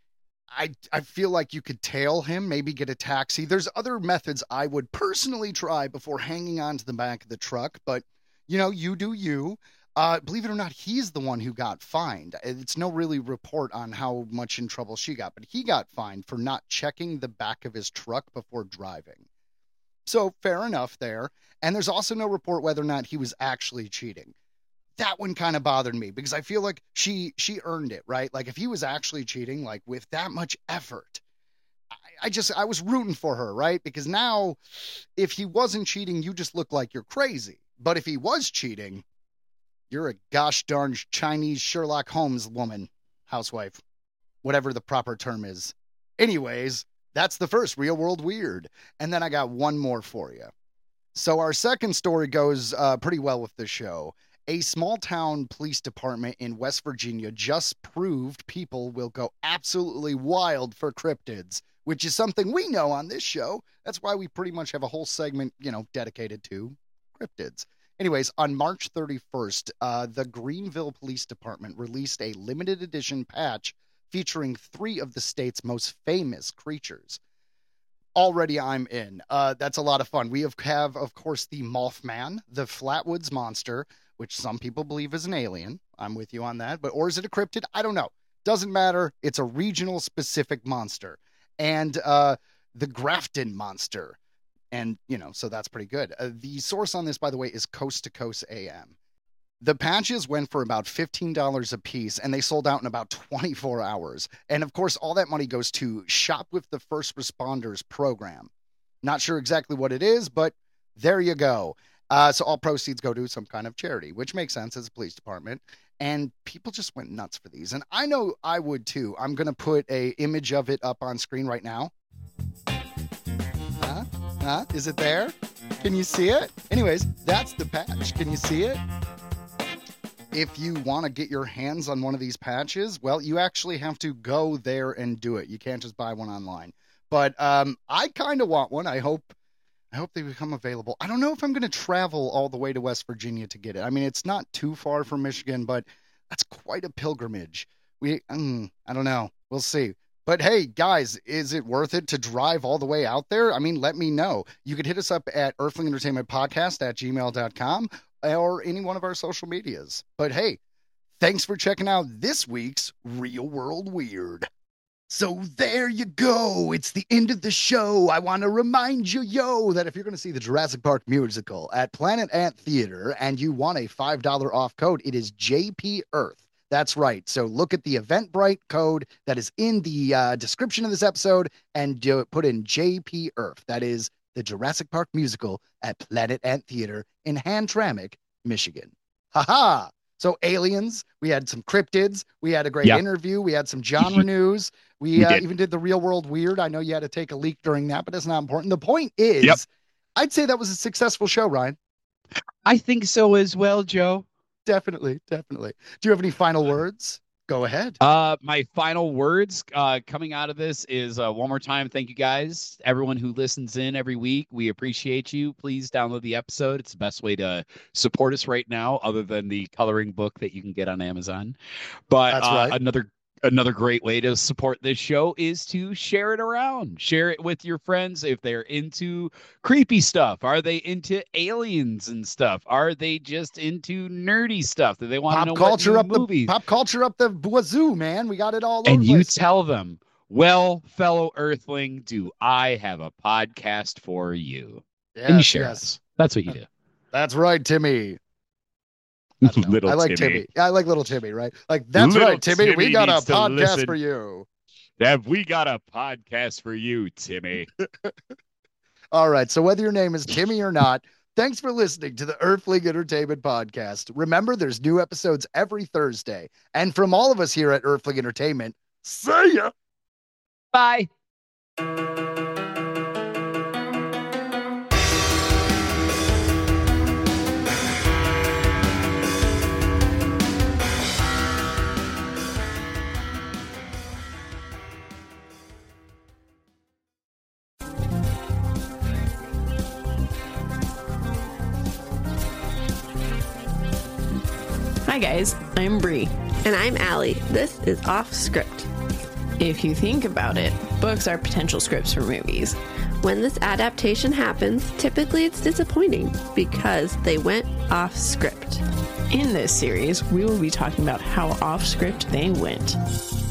I feel like you could tail him, maybe get a taxi. There's other methods I would personally try before hanging on to the back of the truck, but you do you. Believe it or not, he's the one who got fined. It's no really report on how much in trouble she got, but he got fined for not checking the back of his truck before driving. So fair enough there. And there's also no report whether or not he was actually cheating. That one kind of bothered me because I feel like she earned it, right? Like if he was actually cheating, like with that much effort, I was rooting for her, right? Because now if he wasn't cheating, you just look like you're crazy. But if he was cheating, you're a gosh darn Chinese Sherlock Holmes woman, housewife, whatever the proper term is. Anyways, that's the first Real World Weird. And then I got one more for you. So our second story goes pretty well with the show. A small town police department in West Virginia just proved people will go absolutely wild for cryptids, which is something we know on this show. That's why we pretty much have a whole segment, dedicated to cryptids. Anyways, on March 31st, the Greenville Police Department released a limited edition patch featuring 3 of the state's most famous creatures. Already I'm in. That's a lot of fun. We have, of course, the Mothman, the Flatwoods Monster, which some people believe is an alien. I'm with you on that. Or is it a cryptid? I don't know. Doesn't matter. It's a regional specific monster. And the Grafton Monster. And, so that's pretty good. The source on this, by the way, is Coast to Coast AM. The patches went for about $15 a piece, and they sold out in about 24 hours. And, of course, all that money goes to Shop with the First Responders program. Not sure exactly what it is, but there you go. So all proceeds go to some kind of charity, which makes sense as a police department. And people just went nuts for these. And I know I would, too. I'm going to put an image of it up on screen right now. Is it there? Can you see it? Anyways, that's the patch. Can you see it? If you want to get your hands on one of these patches, well, you actually have to go there and do it. You can't just buy one online. But I kind of want one. I hope they become available. I don't know if I'm going to travel all the way to West Virginia to get it. I mean, it's not too far from Michigan, but that's quite a pilgrimage. I don't know. We'll see. But hey, guys, is it worth it to drive all the way out there? I mean, let me know. You could hit us up at earthlingentertainmentpodcast@gmail.com or any one of our social medias. But hey, thanks for checking out this week's Real World Weird. So there you go. It's the end of the show. I want to remind you, that if you're going to see the Jurassic Park musical at Planet Ant Theater and you want a $5 off code, it is JP Earth. That's right. So look at the Eventbrite code that is in the description of this episode and put in JP Earth. That is the Jurassic Park musical at Planet Ant Theater in Hamtramck, Michigan. Ha-ha! So aliens, we had some cryptids, we had a great interview, we had some genre news, we even did the Real World Weird. I know you had to take a leak during that, but that's not important. The point is, I'd say that was a successful show, Ryan. I think so as well, Joe. Definitely. Do you have any final words? Go ahead. My final words coming out of this is one more time. Thank you guys, everyone who listens in every week. We appreciate you. Please download the episode. It's the best way to support us right now, other than the coloring book that you can get on Amazon. But that's right. Another great way to support this show is to share it around. Share it with your friends if they're into creepy stuff. Are they into aliens and stuff? Are they just into nerdy stuff? Do they want to know culture what up movies? Pop culture up the wazoo, man. We got it all over. And you tell them, well, fellow Earthling, do I have a podcast for you? Yes, and you share us. That's what you do. That's right, Timmy. I like Timmy. I like little Timmy, right? Like, that's little right, Timmy. We got a podcast for you. We got a podcast for you, Timmy. All right. So whether your name is Timmy or not, thanks for listening to the Earthling Entertainment Podcast. Remember, there's new episodes every Thursday. And from all of us here at Earthling Entertainment, see ya. Bye. Hi, Hi guys, I'm Bree. And I'm Allie. This is Off Script. If you think about it, books are potential scripts for movies. When this adaptation happens, typically it's disappointing because they went off script. In this series, we will be talking about how off script they went.